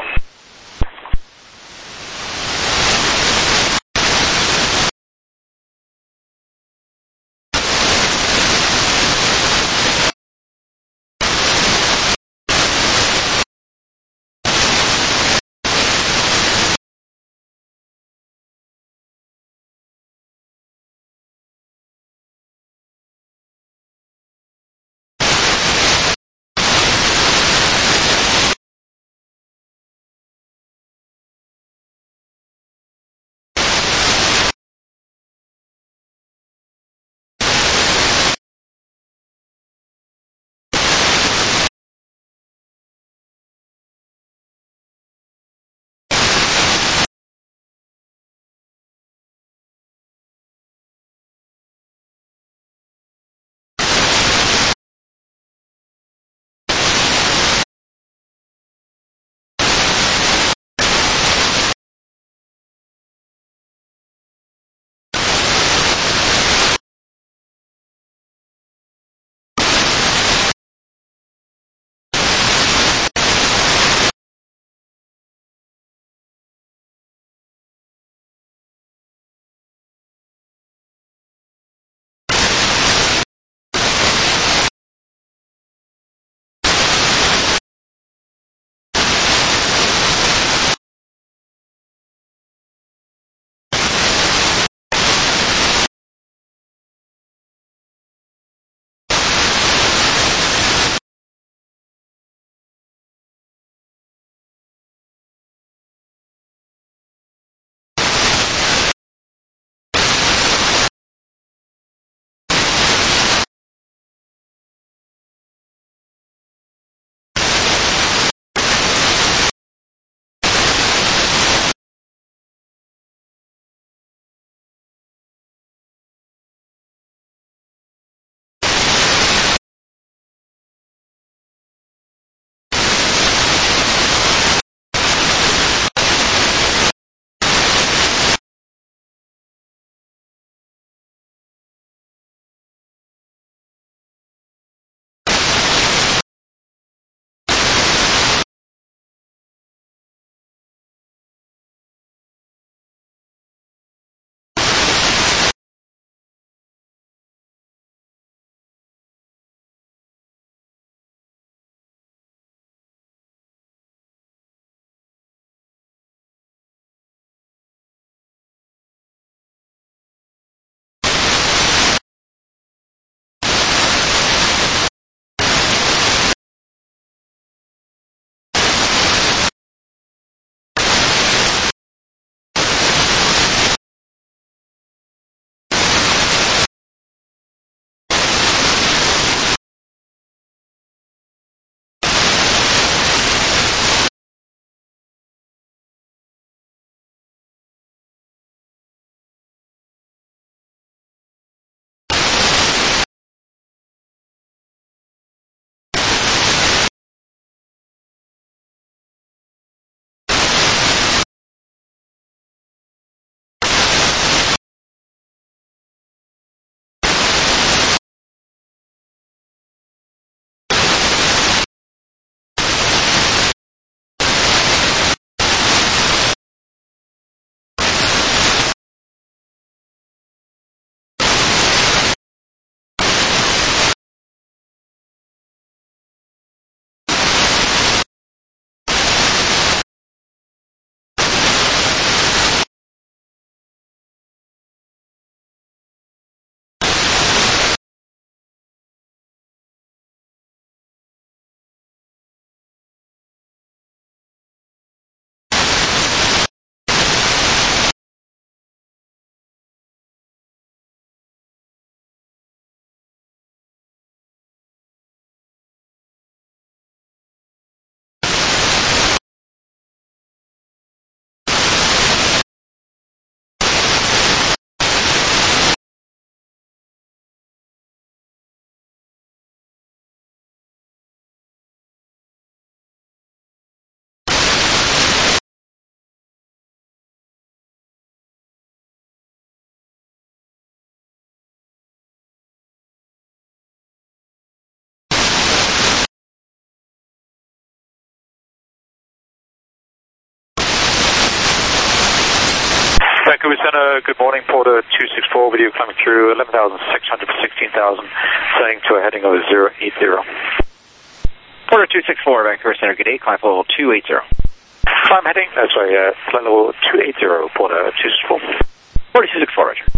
Vancouver Center, good morning, Porter two six four, video climbing through eleven thousand six hundred for sixteen thousand, setting to a heading of zero eight zero. Porter two six four, Vancouver Center, good day, climb level two eight zero. Climb heading, that's right, uh, flight level two eight zero, Porter two six four. Porter two six four, Roger.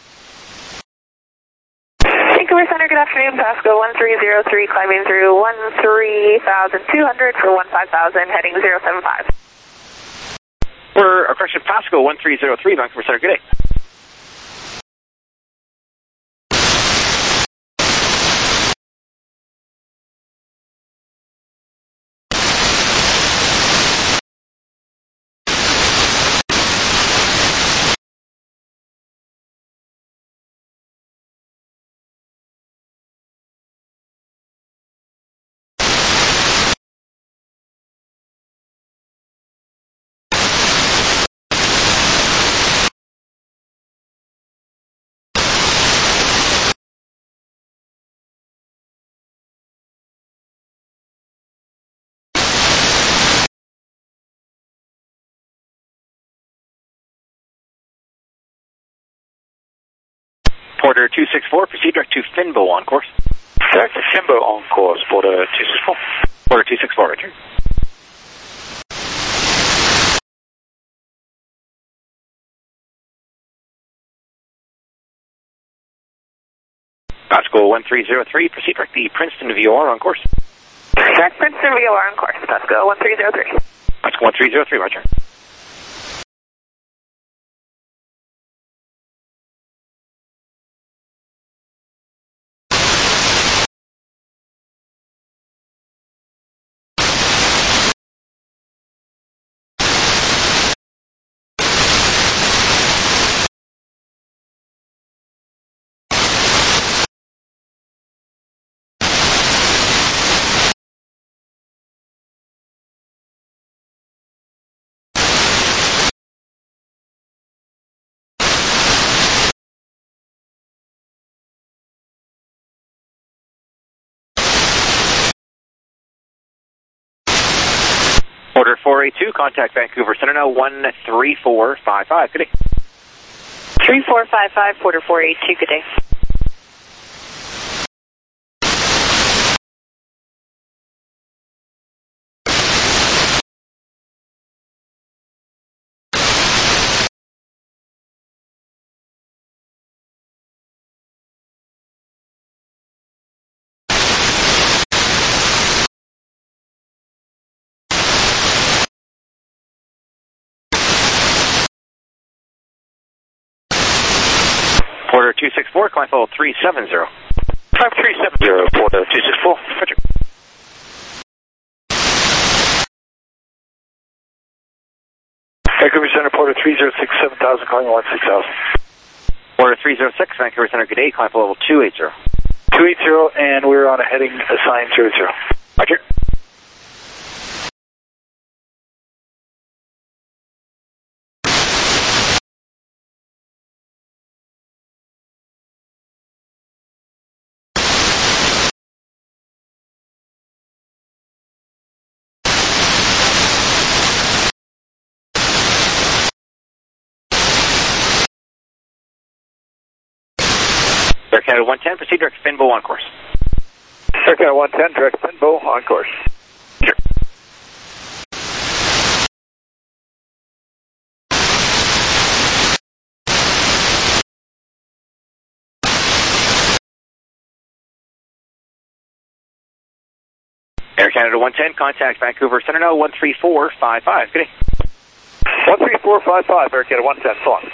Vancouver Center, good afternoon, Pasco one three zero three, climbing through one three thousand two hundred for one five thousand, heading zero seven five. We're, uh, correction, Pasco one three zero three, Vancouver Center, good day. Porter two six four, proceed direct to Finbo on course. Direct to Finbo on course, Porter two six four. Porter two six four, Richard. Pasco one three zero three, proceed direct to Princeton V O R on course. Direct Princeton V O R on course, Pasco one three zero three. Pasco one three zero three, Roger. Order four eight two, contact Vancouver Center now, one three four five five, good day. three four five five, Porter four eight two, good day. Porter two six four, climb level three seven zero. Climb three seven zero, Porter two six four. Roger. Vancouver Center, Porter three zero six, seven thousand, calling one six thousand. Porter three zero six, Vancouver Center, good day, climb level two eight zero. two eight zero, and we're on a heading assigned zero zero. Roger. Air Canada one ten, proceed direct Finbo on course. Air Canada one ten, direct Finbo on course. Sure. Air Canada one ten, contact Vancouver Center now, one three four five five, good day. one three four five five, Air Canada one ten, so on.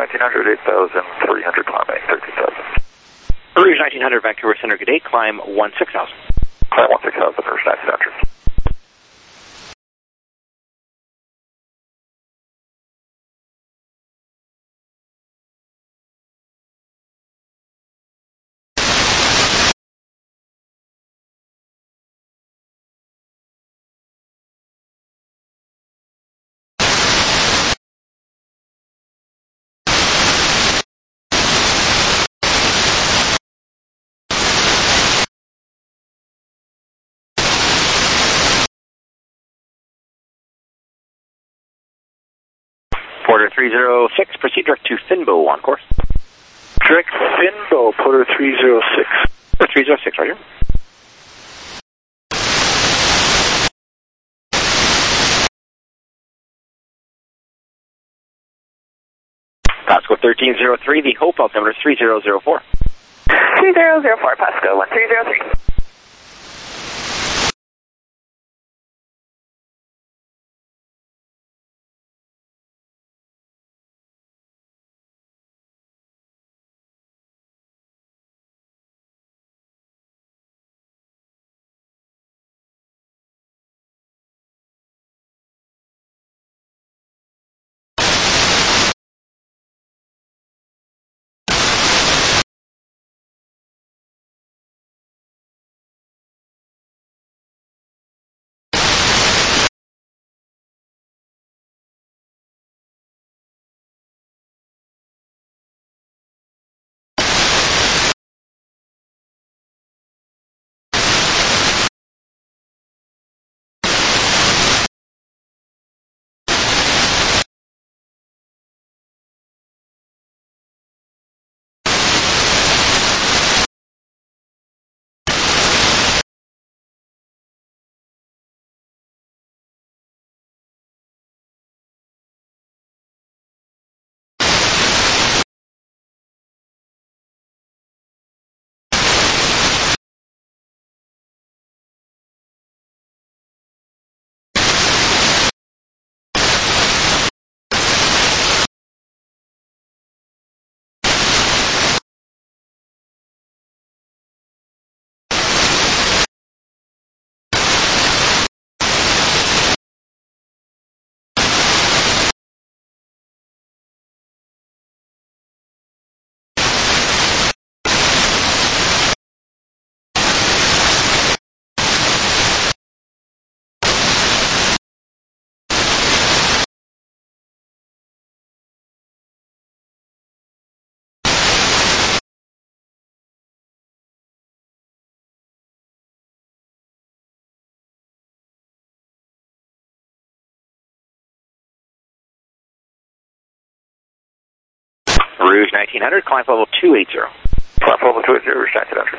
nineteen hundred, eight thousand three hundred, climbing thirteen thousand. Rouge nineteen hundred, Vancouver Center, good day, climb one six thousand. Climb one six thousand, Rouge nineteen hundred. Porter three zero six, proceed direct to Finbo on course. Direct Finbo, Porter three zero six. Porter three zero six, roger. Pasco thirteen zero three, the Hope altimeter is three zero zero four. three zero zero four, Pasco one three zero three. Rouge nineteen hundred, climb level two eighty. Climb level two eighty, Rouge nineteen hundred.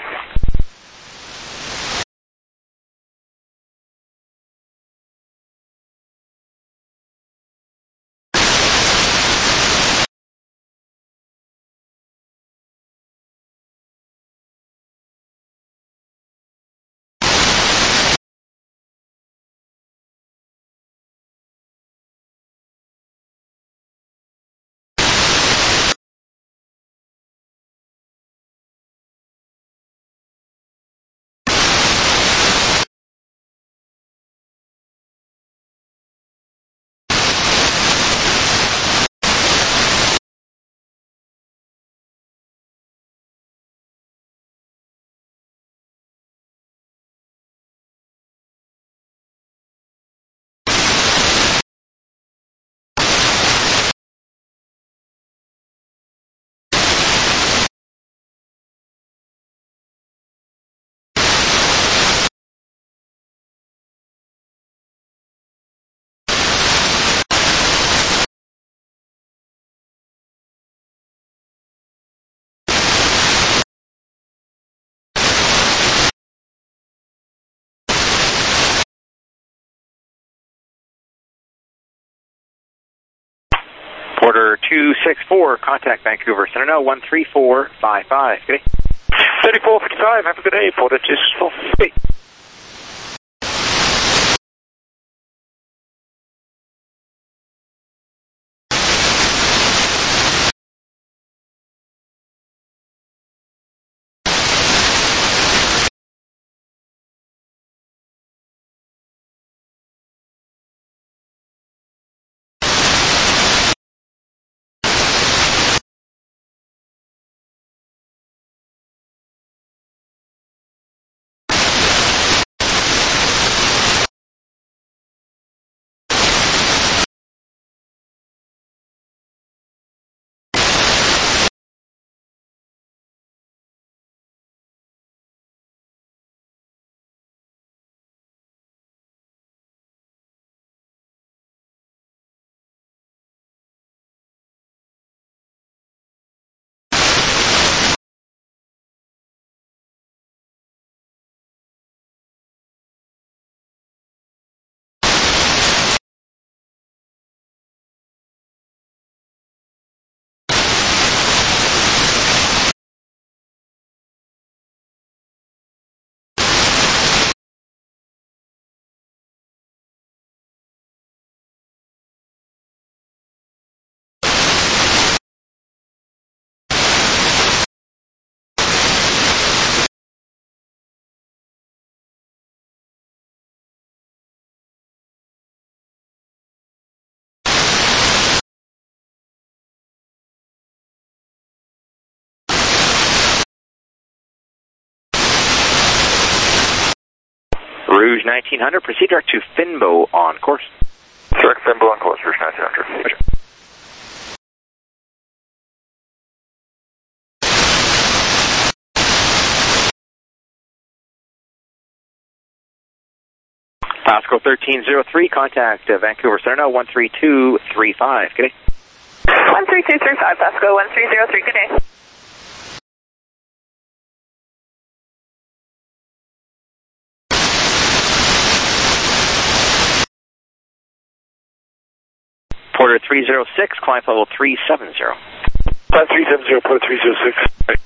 Porter two six four, contact Vancouver Center now, one three four five five. Good day. thirty-four fifty-five, have a good day, Porter two six four. Rouge nineteen hundred, proceed direct to Finbo on course. Direct Finbo on course, Rouge nineteen hundred. Roger. Pasco thirteen oh three, contact uh, Vancouver Center now, one three two three five. Good day. one three two three five, Pasco, one three zero three, good day. Porter three oh six, climb level three seven zero. Climb three seven zero, Porter three oh six. Right.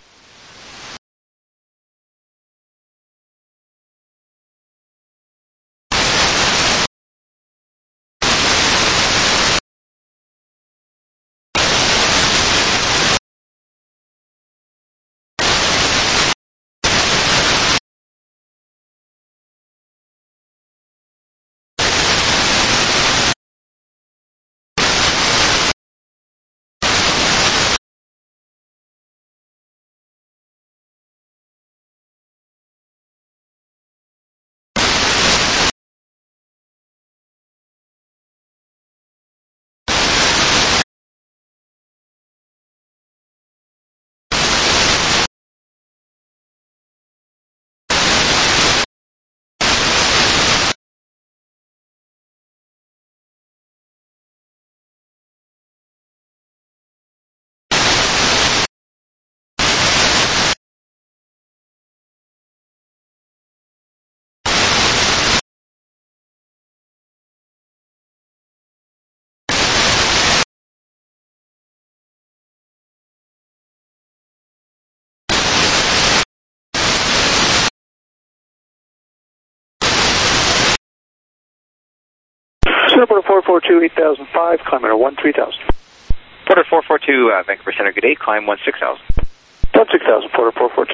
Porter four four two, eight thousand five, climb at one three thousand. Porter four four two, uh, Vancouver Center, good day, climb one six thousand. one six thousand, Porter four four two.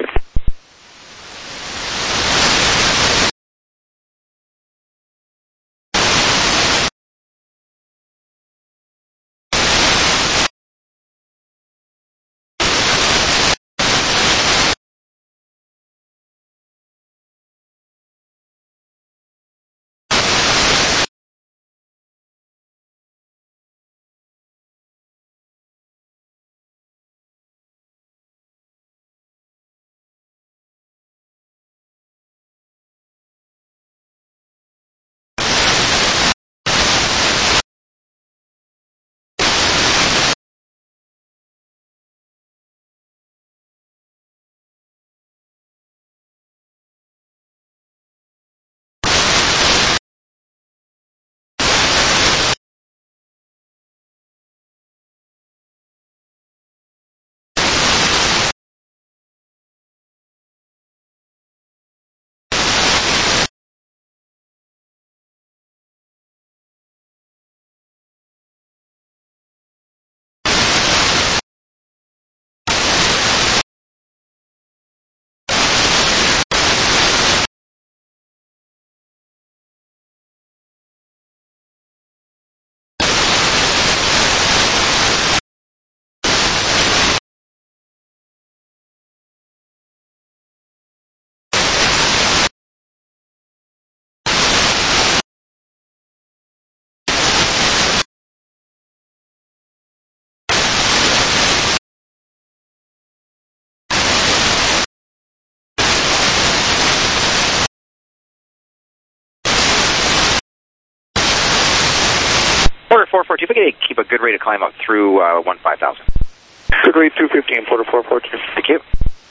Porter four four two, if we could keep a good rate of climb up through uh, one five thousand. Good rate two fifteen, Porter four four two. Thank you.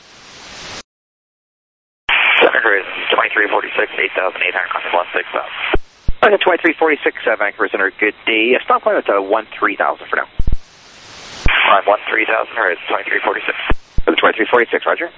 Center grid twenty-three forty-six, eight thousand eight hundred, climb one six thousand. Okay, twenty-three forty-six, uh, Vancouver Center, good day. Uh, stop climb at uh, one three thousand for now. Climb one three thousand, or it's twenty-three forty-six. twenty-three forty-six, roger.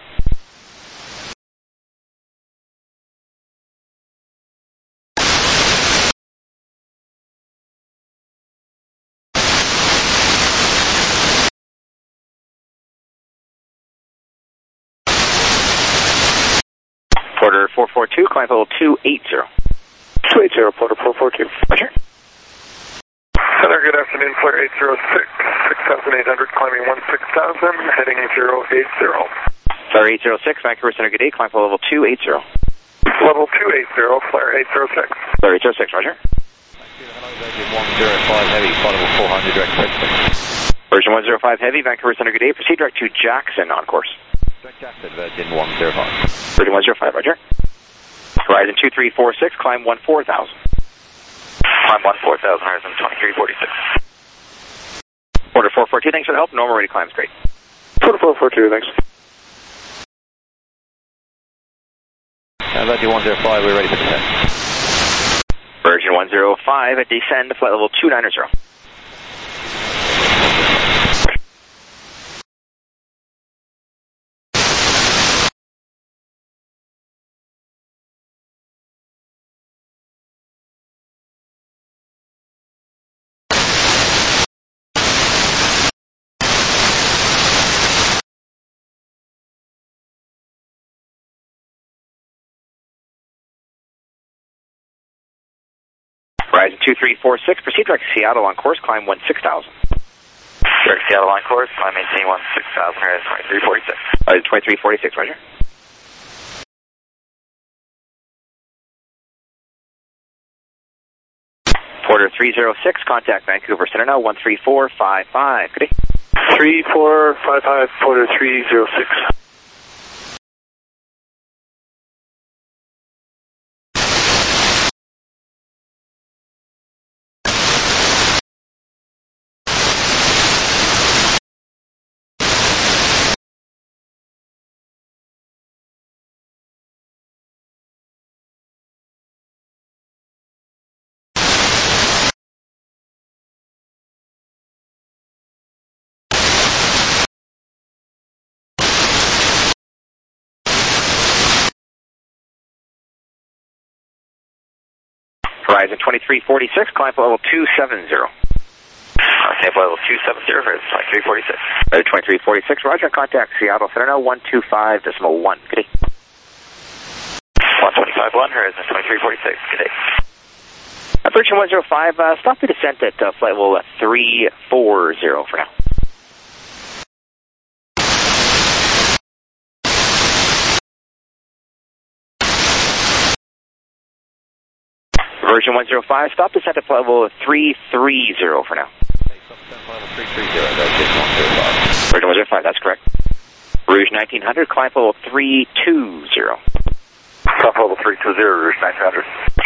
Porter four four two, climb level two eighty. two eighty, Porter four four two. Roger. Center, good afternoon, Flare eight zero six, six thousand eight hundred, climbing one six thousand, heading zero eight zero. Flare eight zero six, Vancouver Center, good day, climb level two eighty. Level two eight zero, flare eight zero six. Flare eight zero six, roger. Hello, Virgin one zero five Heavy, flight level four hundred, direct Princeton. Virgin one zero five Heavy, Vancouver Center, good day. Proceed direct to Jackson on course. Direct Jackson, Virgin one zero five. Virgin one zero five, roger. Horizon two three four six, climb one four thousand. Climb one four thousand, Horizon twenty-three forty-six. Order four four two, thanks for the help. Normal ready climb's great. Order four four two, thanks. Uh, Virgin one zero five, we're ready for descent. Virgin one zero five, descend, flight level two nine zero. Horizon two three four six, proceed direct to Seattle on course, climb one six thousand. Direct Seattle on course, climb maintain one six thousand, Horizon twenty-three forty-six. Horizon twenty-three forty-six, roger. Porter three zero six, contact Vancouver Center now, one three four five five, good day. three four five five, Porter three zero six. Horizon twenty-three forty-six, climb level two seven zero. Sample level two seven zero, Horizon twenty-three forty-six. Horizon twenty-three forty-six, roger, contact Seattle Center now, one two five decimal one, good day. one twenty-five one, Horizon twenty-three forty-six, good day. Uh, Virgin one zero five, uh, stop the descent at uh, flight level three four zero for now. Virgin one zero five, stop descent at flight level three three zero for now. three three zero, Virgin one zero five. Virgin one zero five, that's correct. Rouge nineteen hundred, climb level three two zero. Stop level three two zero, Rouge nineteen hundred.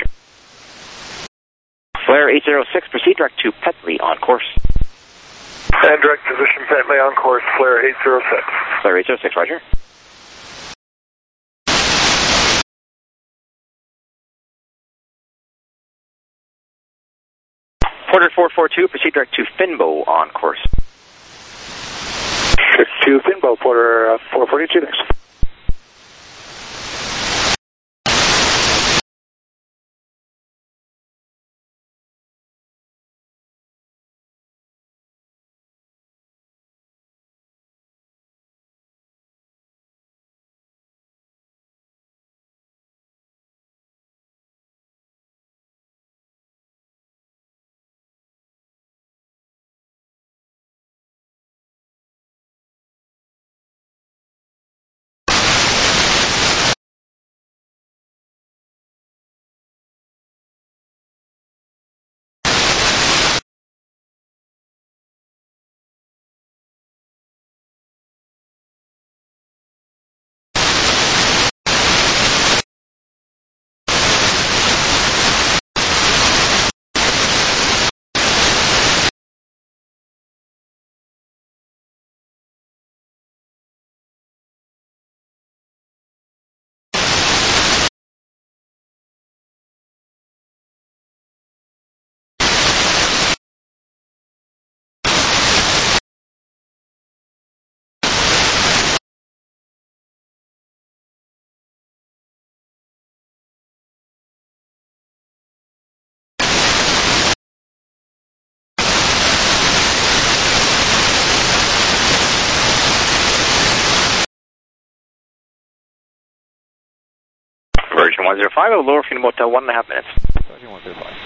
Flare eight zero six, proceed direct to Petley on course. And direct position Petley on course, flare eight zero six. Flare eight zero six, roger. Porter four four two, proceed direct to Finbo on course. To Finbo, Porter uh, four forty-two, thanks. Virgin one zero five, lower Phoenix Motel, one and a half minutes. Virgin one zero five.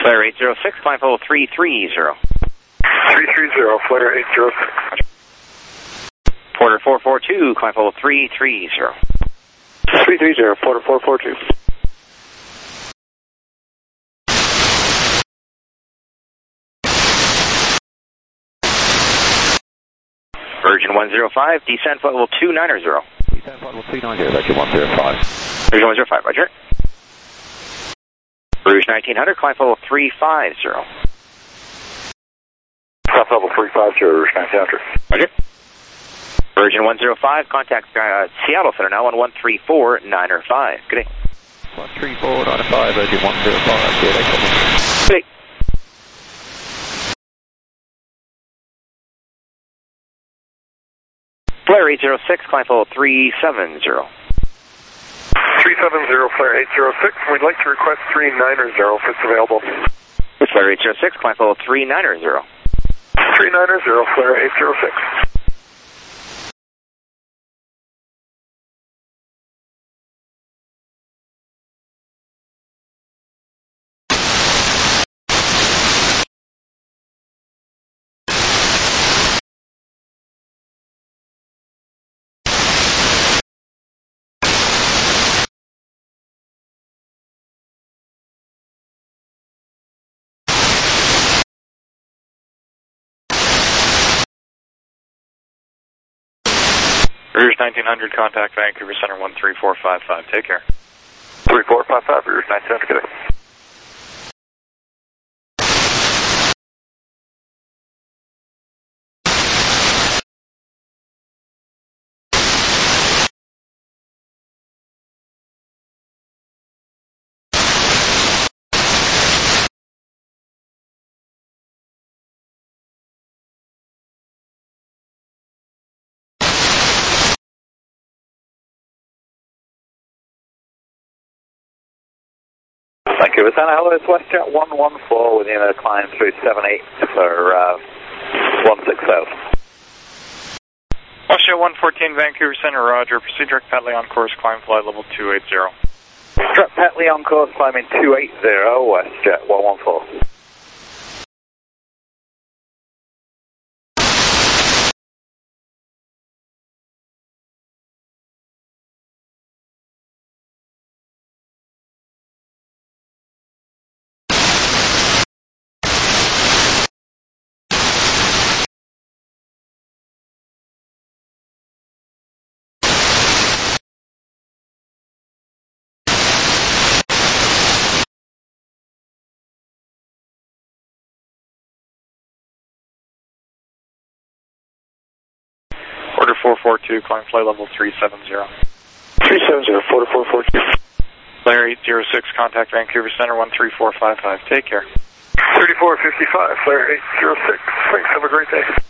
Flare eight zero six, climb level three three zero. three three zero, Flare eight zero six. Porter four four two, climb level three three zero. three three zero, Porter four four two. Virgin one zero five, descend flight level two nine zero. Descend flight level two nine zero, Virgin one zero five. Virgin one zero five, roger. Rouge nineteen hundred, climb level three five zero. Climb level three five zero, Rouge nineteen hundred. Roger. Virgin one zero five, contact uh, Seattle Center now on one three four nine five. Good day. one three four nine five, Virgin one zero five. Good day. Good day. Flare eight zero six, climb level three seven zero. three seven zero, Flare eight zero six. We'd like to request three nine zero if it's available. Flare eight zero six, climb level three nine zero. three nine zero, Flare eight zero six. Rouge nineteen hundred, contact Vancouver Center one three four five five. Take care. three four five five, Rouge nineteen hundred, good day. Vancouver Center, hello, it's WestJet one one four within a climb through seven eight for uh, one six thousand. WestJet one fourteen, Vancouver Center, roger. Proceed direct Petley on course, climb flight level two eight zero. Direct Petley on course, climbing two eight zero, WestJet one one four. Order four four two, climb flight level three seven zero. three seven zero, Porter four four two. Flare eight zero six, contact Vancouver Center one three four five five. Take care. thirty-four fifty-five, Flare eight zero six. Thanks, have a great day.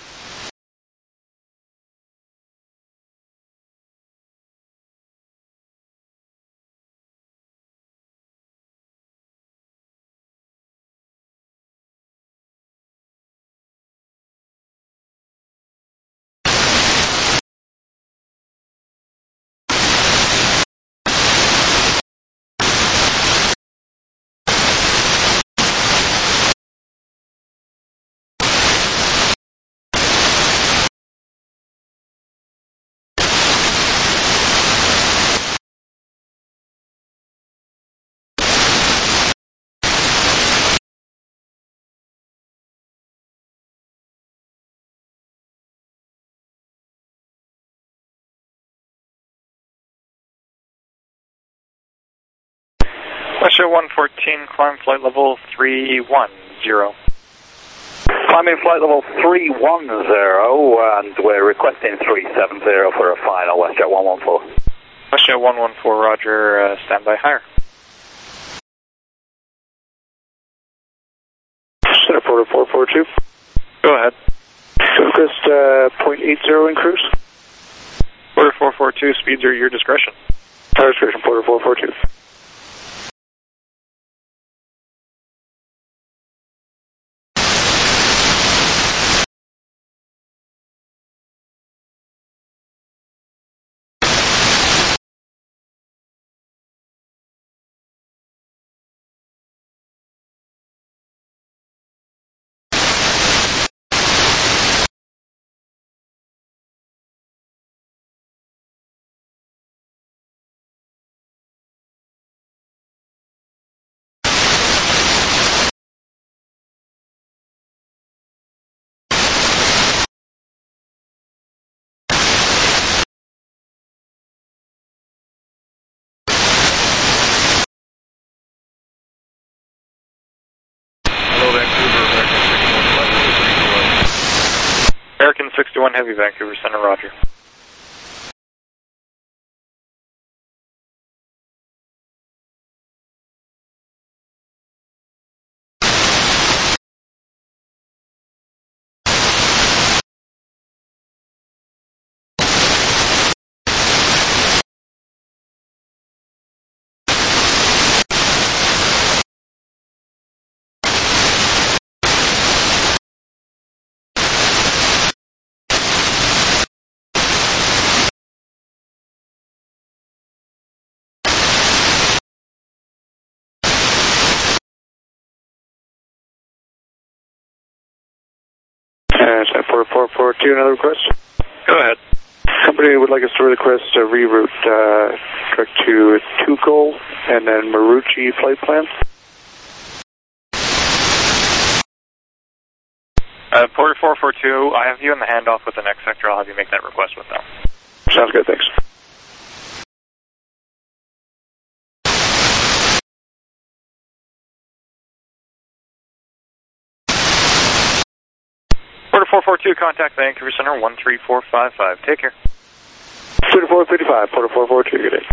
WestJet one fourteen, climb flight level three one zero. Climbing flight level three one zero, and we're requesting three seven zero for a final, WestJet one one four. WestJet one one four, roger, uh, standby higher. Center Porter four four two. Go ahead. Request uh, zero point eight zero in cruise. Porter four four two, speeds are your discretion. Tower discretion, Porter four four two. sixty-one Heavy, Vancouver Center, roger. Uh, four four four two, another request? Go ahead. Company would like us to request a reroute uh, direct to Tukul and then Maruchi flight plan. Uh, Porter four four two, I have you in the handoff with the next sector. I'll have you make that request with them. Sounds good, thanks. Porter four four two, contact Vancouver Center one three four five five. Take care. Porter four fifty-five, Porter four four two, good day.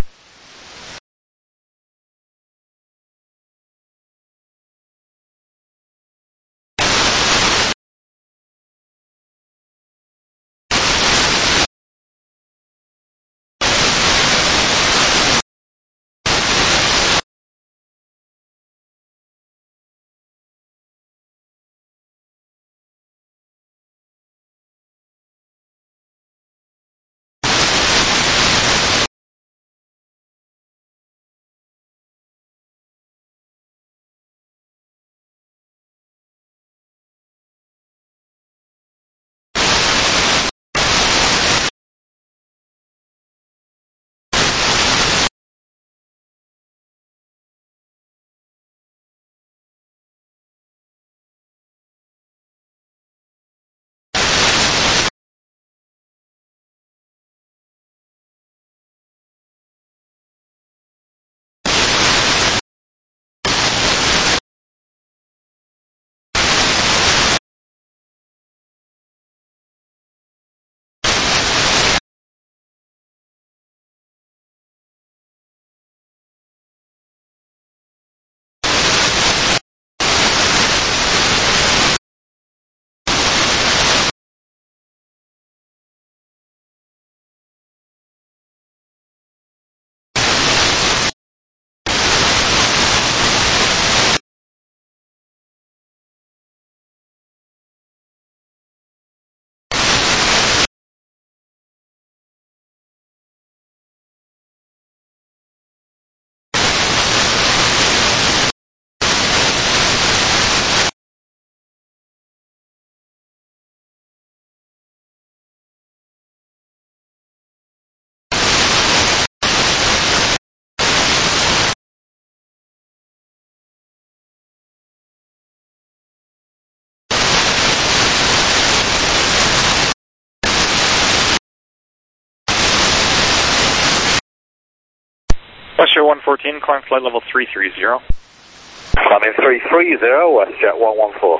WestJet one fourteen, climb flight level three three zero. Climbing three three zero, WestJet one one four.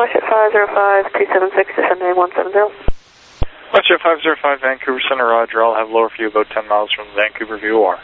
Westjet five zero five, two seven six, descend name one seven zero. Westjet five zero five, Vancouver Center, roger. I'll have lower for you about ten miles from the Vancouver V O R.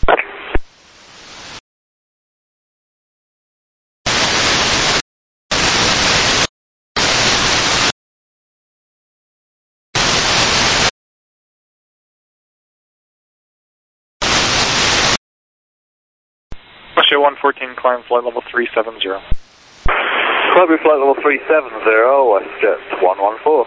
Westjet one fourteen, climb flight level three seven zero. Climb flight level three seven zero, Westjet one one four.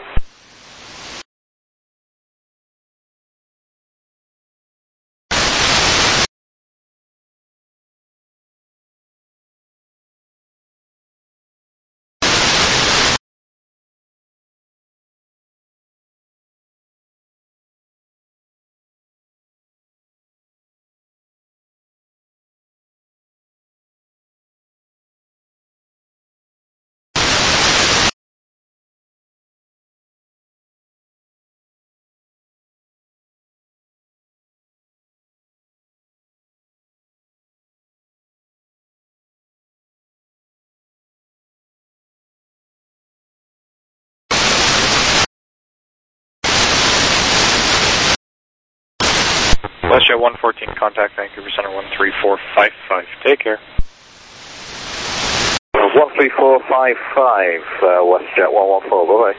Westjet one fourteen, contact Vancouver Center one three four five five. Take care. one three four five five, uh, Westjet one one four, bye-bye.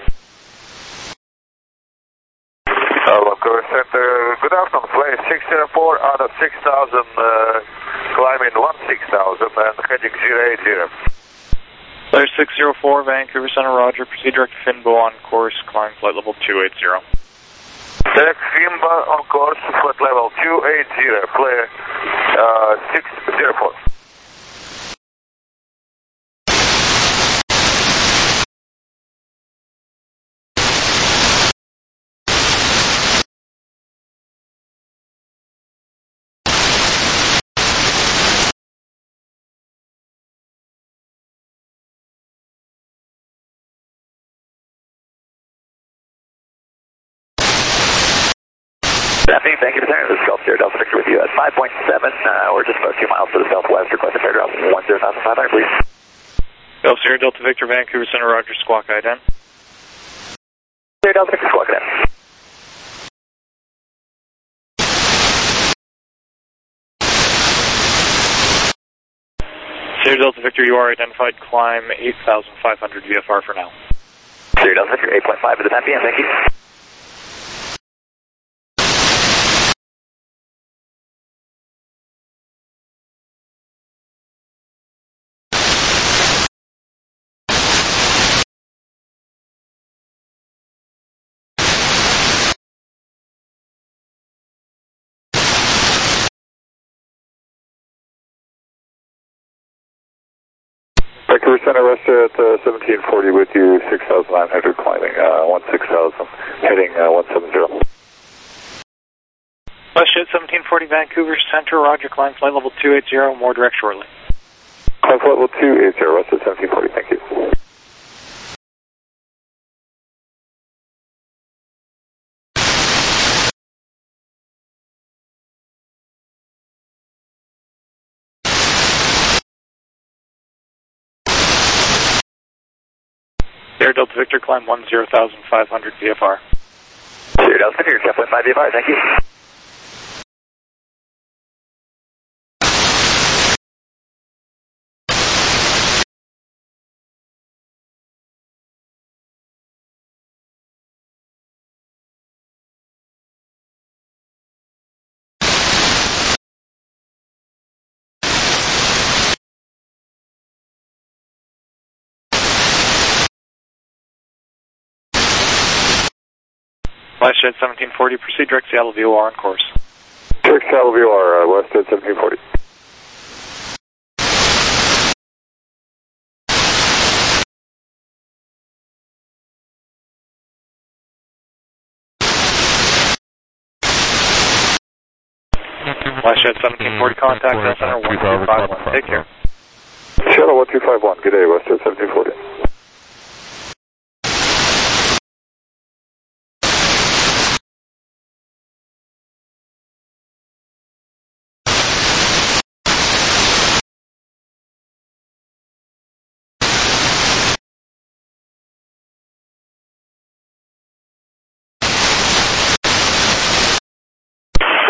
Uh, Vancouver Center, good afternoon, flight six zero four out of six thousand, uh, climbing one six thousand and heading zero eight zero. Flight six zero four, Vancouver Center, roger. Proceed direct to Finbo on course, climb flight level two eight zero. Direct Finbo on course, flight level two eight zero, clear uh, six zero four. Stephanie, thank you for there. This is Gulf Sierra Delta Victor with you at five point seven. Uh, we're just about two miles to the southwest. Request a fairground one zero five hundred, please. Gulf Sierra Delta Victor, Vancouver Center, roger. Squawk ident. Sierra Delta Victor, squawk ident. Sierra Delta Victor, you are identified. Climb eight thousand five hundred V F R for now. Sierra Delta Victor, eight point five for the time being. Thank you. Vancouver Center, rest at uh, seventeen forty with you, six thousand nine hundred, climbing uh, one six thousand, heading uh, one seven zero. Westjet seventeen forty, Vancouver Center, roger. Climb flight level two eight zero, more direct shortly. Climb flight level two eight zero, rest at seventeen forty, thank you. Sierra Delta Victor, climb one zero thousand five hundred V F R. Sierra Delta Victor, ten point five V F R, thank you. Westjet seventeen forty, proceed direct Seattle V O R on course. Direct Seattle V O R, uh, Westjet seventeen forty. Westjet seventeen forty, contact us center one two five one. Take care. Shuttle one two five one, good day, Westjet seventeen forty.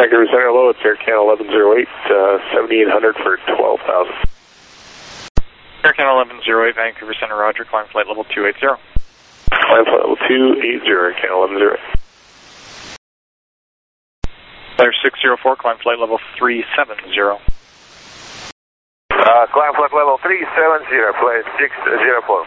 Vancouver Center, hello, it's Air Canada eleven oh eight, uh, seventy-eight hundred for twelve thousand. Air Canada eleven oh eight, Vancouver Center, roger, climb flight level two eighty. Climb flight level two eighty, Air Canada eleven oh eight. Flyer six zero four, climb flight level three seventy. Uh, climb flight level three seventy, flight six zero four.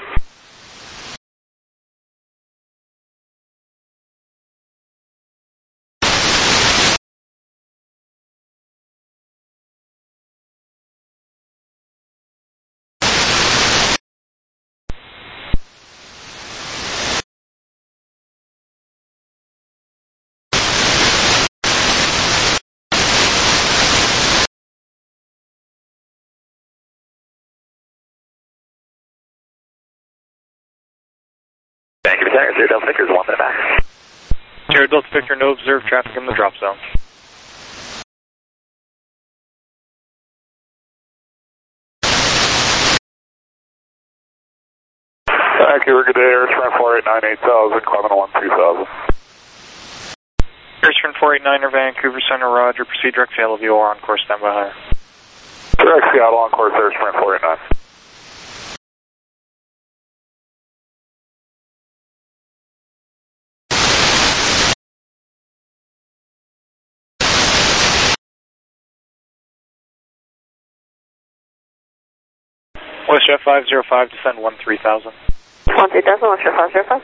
Vancouver Center, zero Delta Victor is one minute back. Zero Delta Victor, no observed traffic in the drop zone. Vancouver, good day, Airstream four eight nine eight thousand, climbing one two thousand. Airstream four eight nine, Vancouver Center, roger, proceed direct Seattle V O R on course, stand by higher. Direct Seattle on course, Airstream four eight nine. WestJet five zero five, descend one three thousand. one three thousand, WestJet five zero five.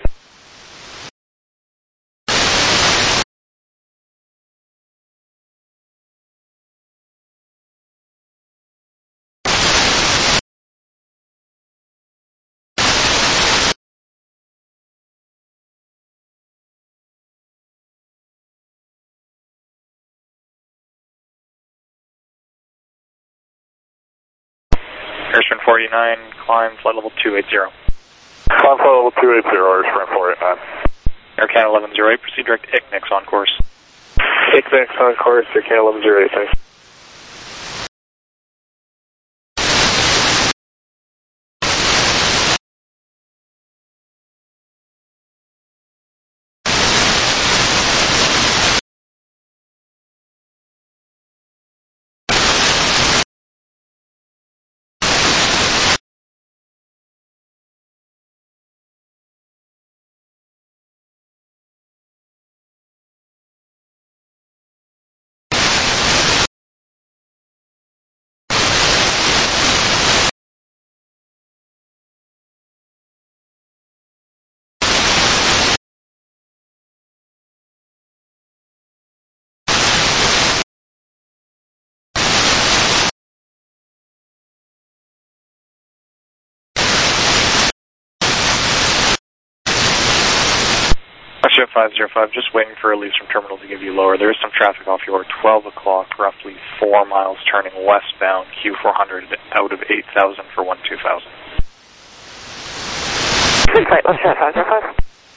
Airstream four eight nine, climb flight level two eighty. Climb flight level two eighty, Airstream four eight nine. Air Canada eleven oh eight, proceed direct I C N I X on course. I C N I X on course, Air Canada eleven oh eight, thanks. WestJet five zero five, just waiting for release from terminal to give you lower. There is some traffic off your twelve o'clock, roughly four miles turning westbound, Q four hundred out of eight thousand for one two thousand. Flight WestJet five zero five.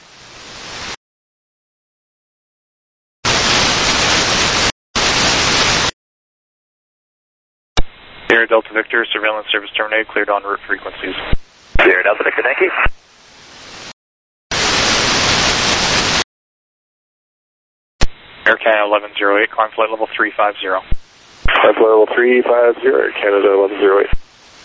Sierra Delta Victor, surveillance service terminated, cleared en route frequencies. Sierra Delta Victor, thank you. Air Canada eleven oh eight, climb flight level three fifty. Climb flight level three fifty, Air Canada eleven oh eight.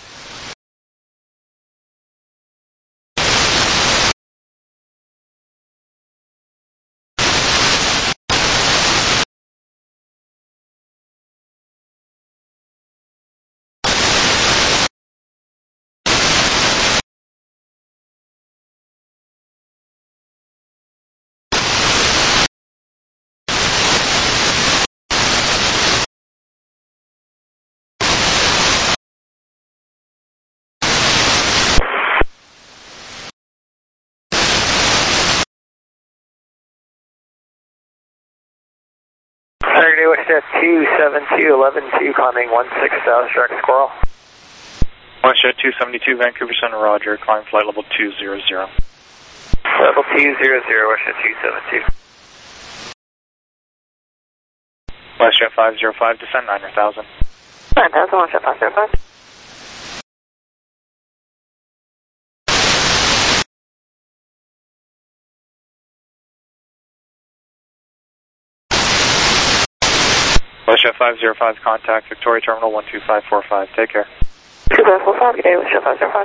Saturday, WestJet two seven two, eleven two, climbing one six thousand, direct Squirrel. WestJet two seventy-two, Vancouver Center, roger, climb flight level two hundred. Level two hundred, WestJet two seven two. WestJet five zero five, descend nine thousand. nine thousand, WestJet five zero five. WestJet five zero five, contact Victoria Terminal one two five four five. Take care. two five four five, good day, WestJet five zero five.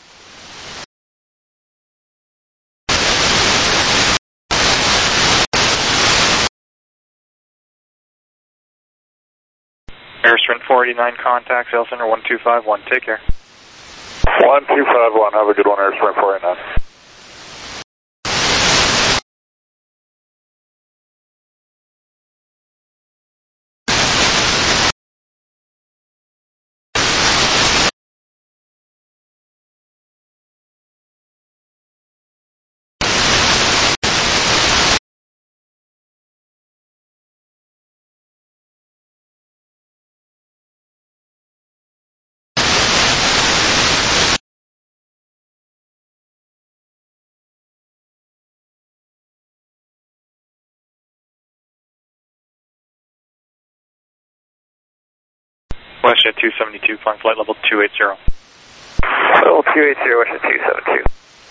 Air Sprint four eighty-nine, contact Sail Center one two five one. Take care. one two five one, have a good one, Air Sprint four eighty-nine. WestJet two seventy-two, climb flight level two eighty. Level two eighty, WestJet two seventy-two.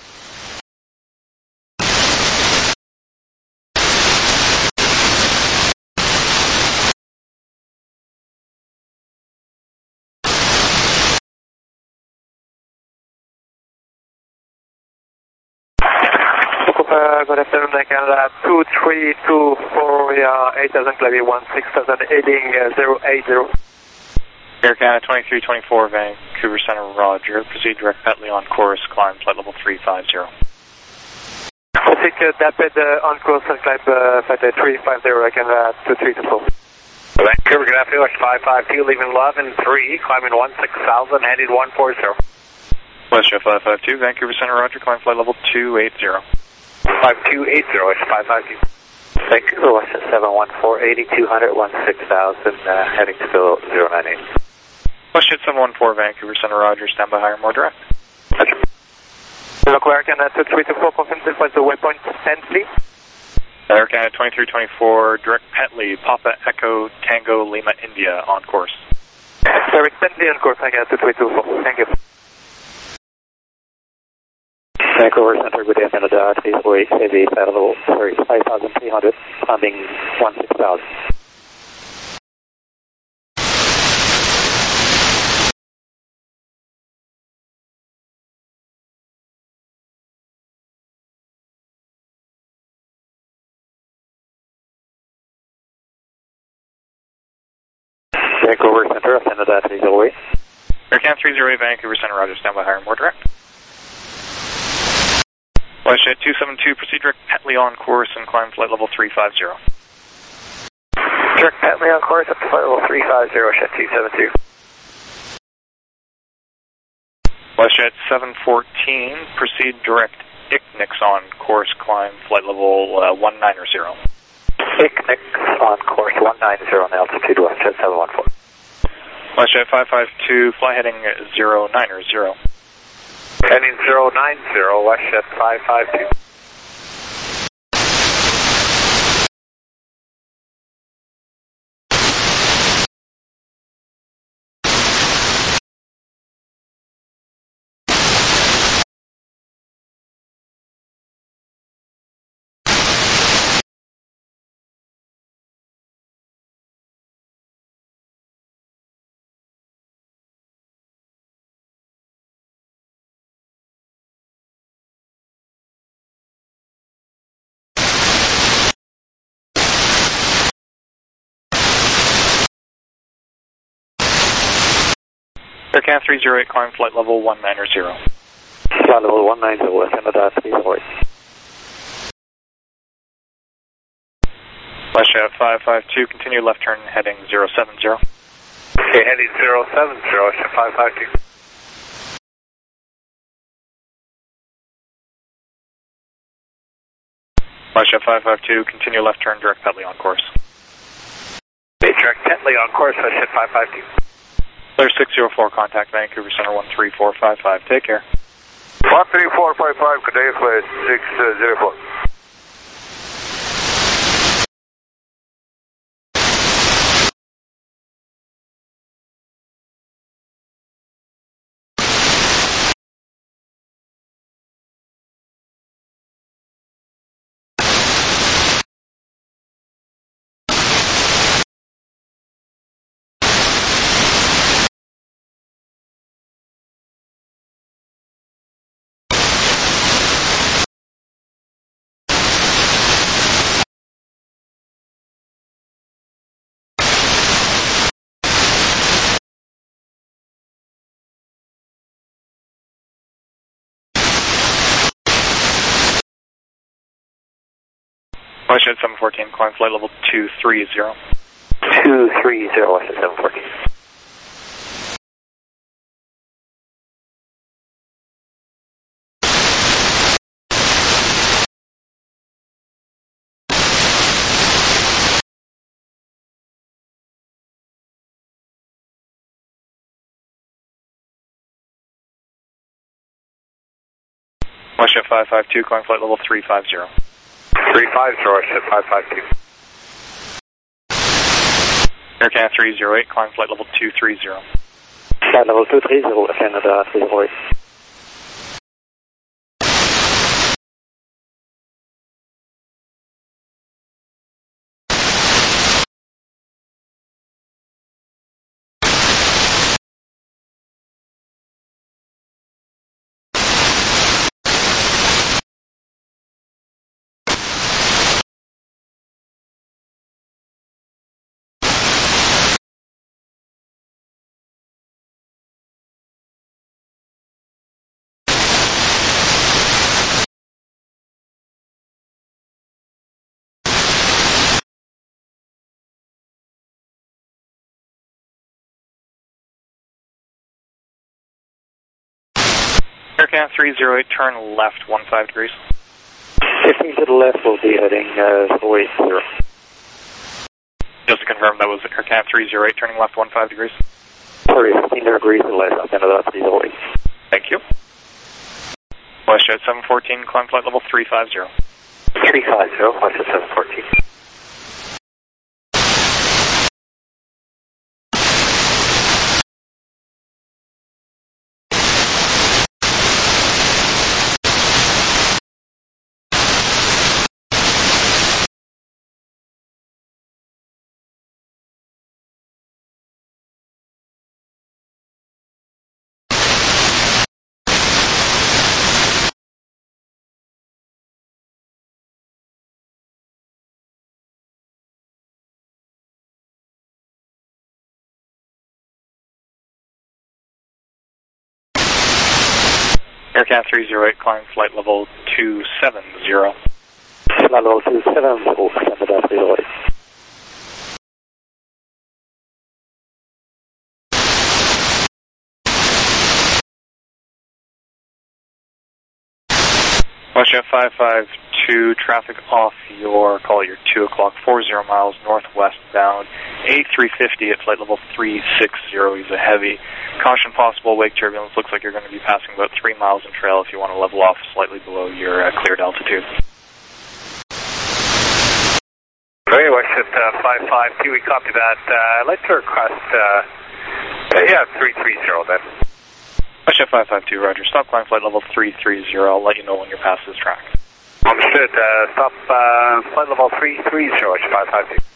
Uh, good afternoon, Canada two three two four, uh, eight thousand, Clavier one six thousand, heading uh, zero eight zero. Air Canada twenty-three twenty-four, Vancouver Center, Roger. Proceed direct Petley on course, climb flight level three five zero. Proceed uh, Daped uh, on course and climb uh, flight uh, three five zero, Canada two three two four. Vancouver, good afternoon, five five two, leaving eleven three, climbing one six thousand, heading one four zero. WestJet five five two, Vancouver Center, Roger. Climb flight level two eighty. five two eight zero, five five two. Vancouver, WestJet seven one four, eighty, two hundred, sixteen thousand, uh, heading to zero nine eight. WestJet seven one four, Vancouver Center, Roger. Stand by higher, more direct. Roger. Local Air Canada two three two four, confirm this was the waypoint ten, please. Air Canada twenty-three twenty-four, direct Petley, Papa Echo Tango Lima India on course. Direct Petley on course, I got two three two four. Thank you. Vancouver Center, good day, Canada, three four eight, heavy, flight level, sorry, five thousand three hundred, landing one six thousand. Vancouver Center, Canada, three zero eight. Air Canada three zero eight, Vancouver Center, Roger. Stand by higher, more direct. WestJet two seven two, proceed direct Petley on course and climb flight level three five zero. Direct Petley on course up to flight level three five zero, WestJet two seven two. WestJet seven fourteen, proceed direct I C N I C on course, climb flight level uh, one nine zero. I C N I C on course one nine zero on altitude, WestJet seven one four. WestJet five five two, fly heading zero nine zero. Heading zero nine zero, WestJet five five two. Air Canada three zero eight, climb flight level one nine zero. Flight level one nine zero, Canada three zero eight. WestJet five five two, continue left turn heading zero seven zero. Okay, heading zero seven zero, WestJet five five two. WestJet five five two, continue left turn direct Petley on course. Okay, direct Petley on course, WestJet five five two. Clear six zero four, contact Vancouver Center one three four five five. Take care. one three four five five, good day, flight six zero four. WestJet seven fourteen, climb flight level two three zero. two three zero, WestJet seven fourteen. WestJet five five two, climb flight level three five zero. three five zero, WestJet five five two. Air Canada three zero eight, climb flight level two three zero. Flight level two three zero, Canada three zero eight. Air Canada three zero eight, turn left one five degrees. fifteen to the left, we'll be heading uh, zero eight zero. Just to confirm, that was Air Canada three zero eight, turning left one five degrees. Sorry, fifteen degrees to the left, Canada three zero eight. Thank you. WestJet seven fourteen, climb flight level three five zero. three five zero, WestJet seven fourteen. Air Canada three zero eight, climb flight level two seven zero. Flight level two seven zero, Canada three zero eight. WestJet five five two, traffic off your, call it your two o'clock, four zero miles northwest bound. A three fifty at flight level three six zero, he's a heavy. Caution possible wake turbulence, looks like you're going to be passing about three miles in trail if you want to level off slightly below your uh, cleared altitude. Okay, WestJet uh, five five two, we copy that. Uh, I'd like to request, uh, uh, yeah, three three zero then. WestJet five five two, roger. Stop climb flight level three three zero. I'll let you know when you're past this track. Understood. Uh, stop uh, flight level three three zero, WestJet five five two.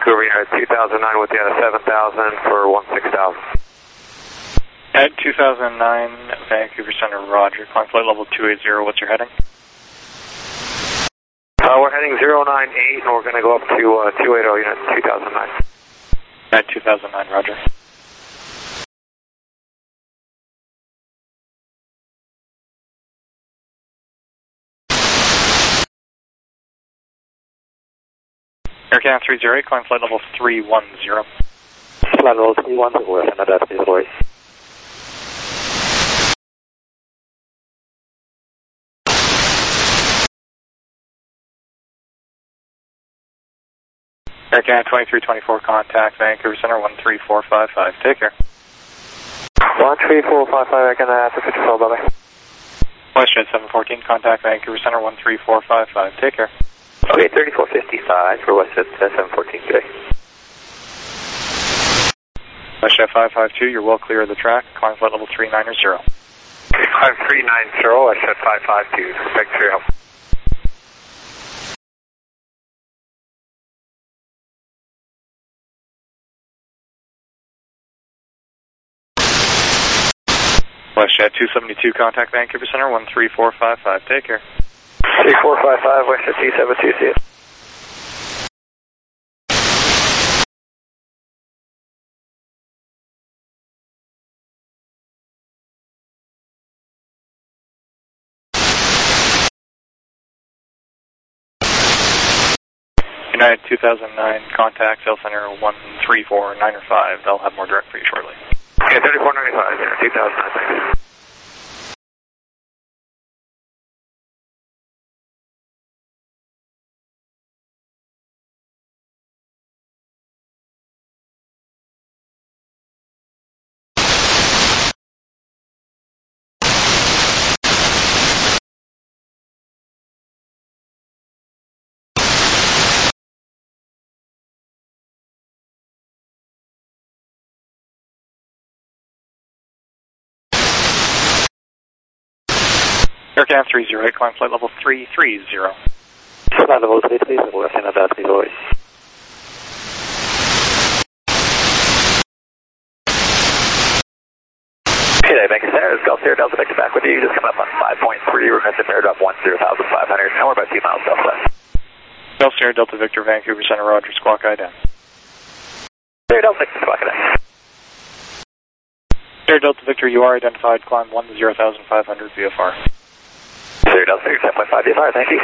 Vancouver Unit two thousand nine with you at seven thousand for one six thousand. At two thousand nine, Vancouver Center, roger. Climb flight level two eighty, what's your heading? Uh, we're heading zero nine eight and we're going to go up to uh, two eighty Unit two thousand nine. At two thousand nine, roger. Air Canada three zero eight, climb flight level three one zero. Flight level three one zero, Canada three zero eight. Air Canada twenty-three twenty-four, contact Vancouver Center one three four five five. Take care. one three four five five, Air Canada fifty-four, bye-bye. WestJet seven fourteen, contact Vancouver Center one three four five five. Take care. Okay, thirty-four fifty-five for WestJet seven fourteen today. WestJet five five two, you're well clear of the track. Climb flight level three ninety. Climb three ninety, WestJet five five two. Thanks for your help. WestJet two seventy-two, contact Vancouver Center one three four five five. Take care. three four five five, WestJet two seventy-two, see you. United two thousand nine, contact Sales Center one three four nine five. They'll have more direct for you shortly. Okay, thirty-four ninety-five, yeah, two thousand nine, thanks. Air Canada three zero eight, climb flight level three three zero. Flight level three three zero, Air Canada three zero eight. G'day, Vancouver Center. This is Gulf Sierra Delta Victor back with you. Just coming up on five point three. We're going to mirror up one zero thousand five hundred. And we're about two miles southwest. Gulf Sierra Delta Victor, Vancouver Center, roger. Squawk I D A. Sierra Delta Victor, Squawk I D A. Sierra Delta Victor, you are identified. Climb one zero thousand five hundred V F R. Sierra Delta Victor, seven point five V F R. Thank you.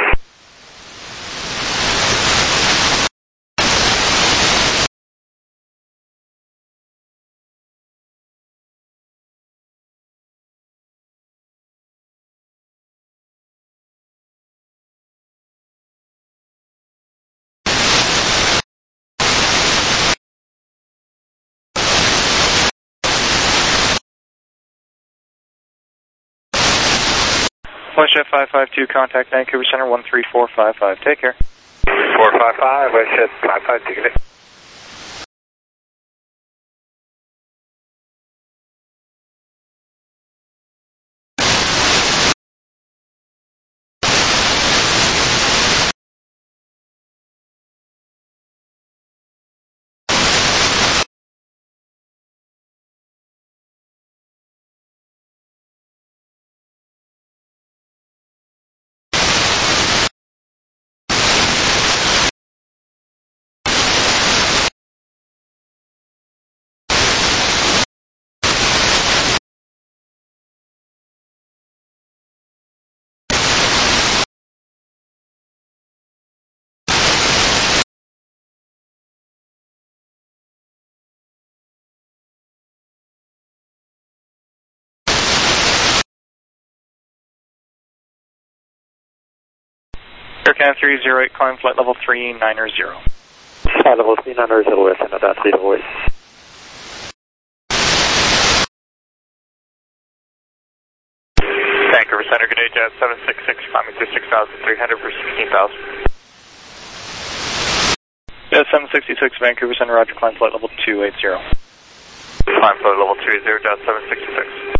WestJet five five two, contact Vancouver Center one three four five five. Take care. four five five, WestJet five five two. Air Canada three zero eight, climb flight level three ninety. Flight level three ninety, Air Canada three zero eight. Vancouver Center, good day, Jet seven six six, climbing through six thousand three hundred for sixteen thousand. Jet seven sixty-six, Vancouver Center, roger. Climb flight level two eighty. Climb flight level two eighty, Jet seven sixty-six.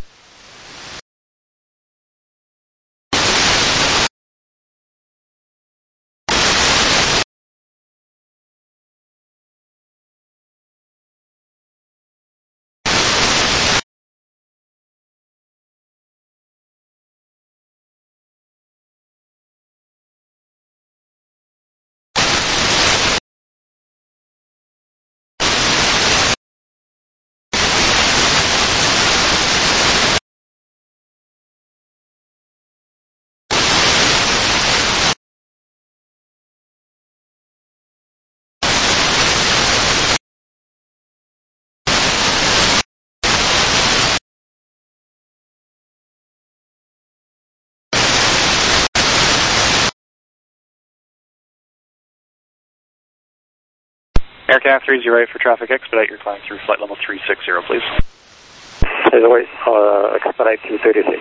Aircraft three zero eight for traffic expedite, you're climbing through flight level three sixty, please. three zero eight, uh, expedite to thirty-six.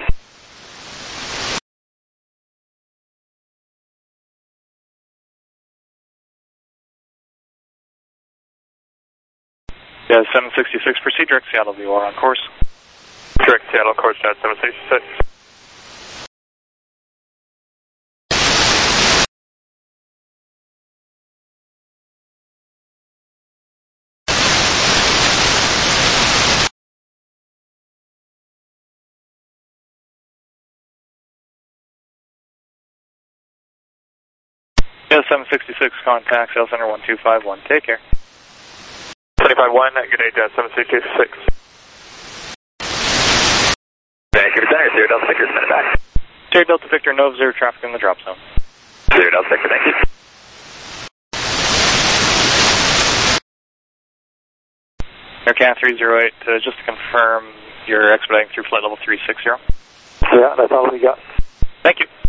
Yeah, seven sixty-six, proceed direct Seattle, you are on course. Direct Seattle, course at seven sixty-six. Yeah, seven sixty-six, contact Seattle Center one two five one, take care. twenty-five one, good day, uh, seven sixty-six. Vancouver Center, zero Delta Victor, send it back. Zero Delta Victor, no observed traffic in the drop zone. Zero Delta Victor, thank you. Aircraft three zero eight, uh, just to confirm, you're expediting through flight level three sixty. Yeah, that's all we got. Thank you.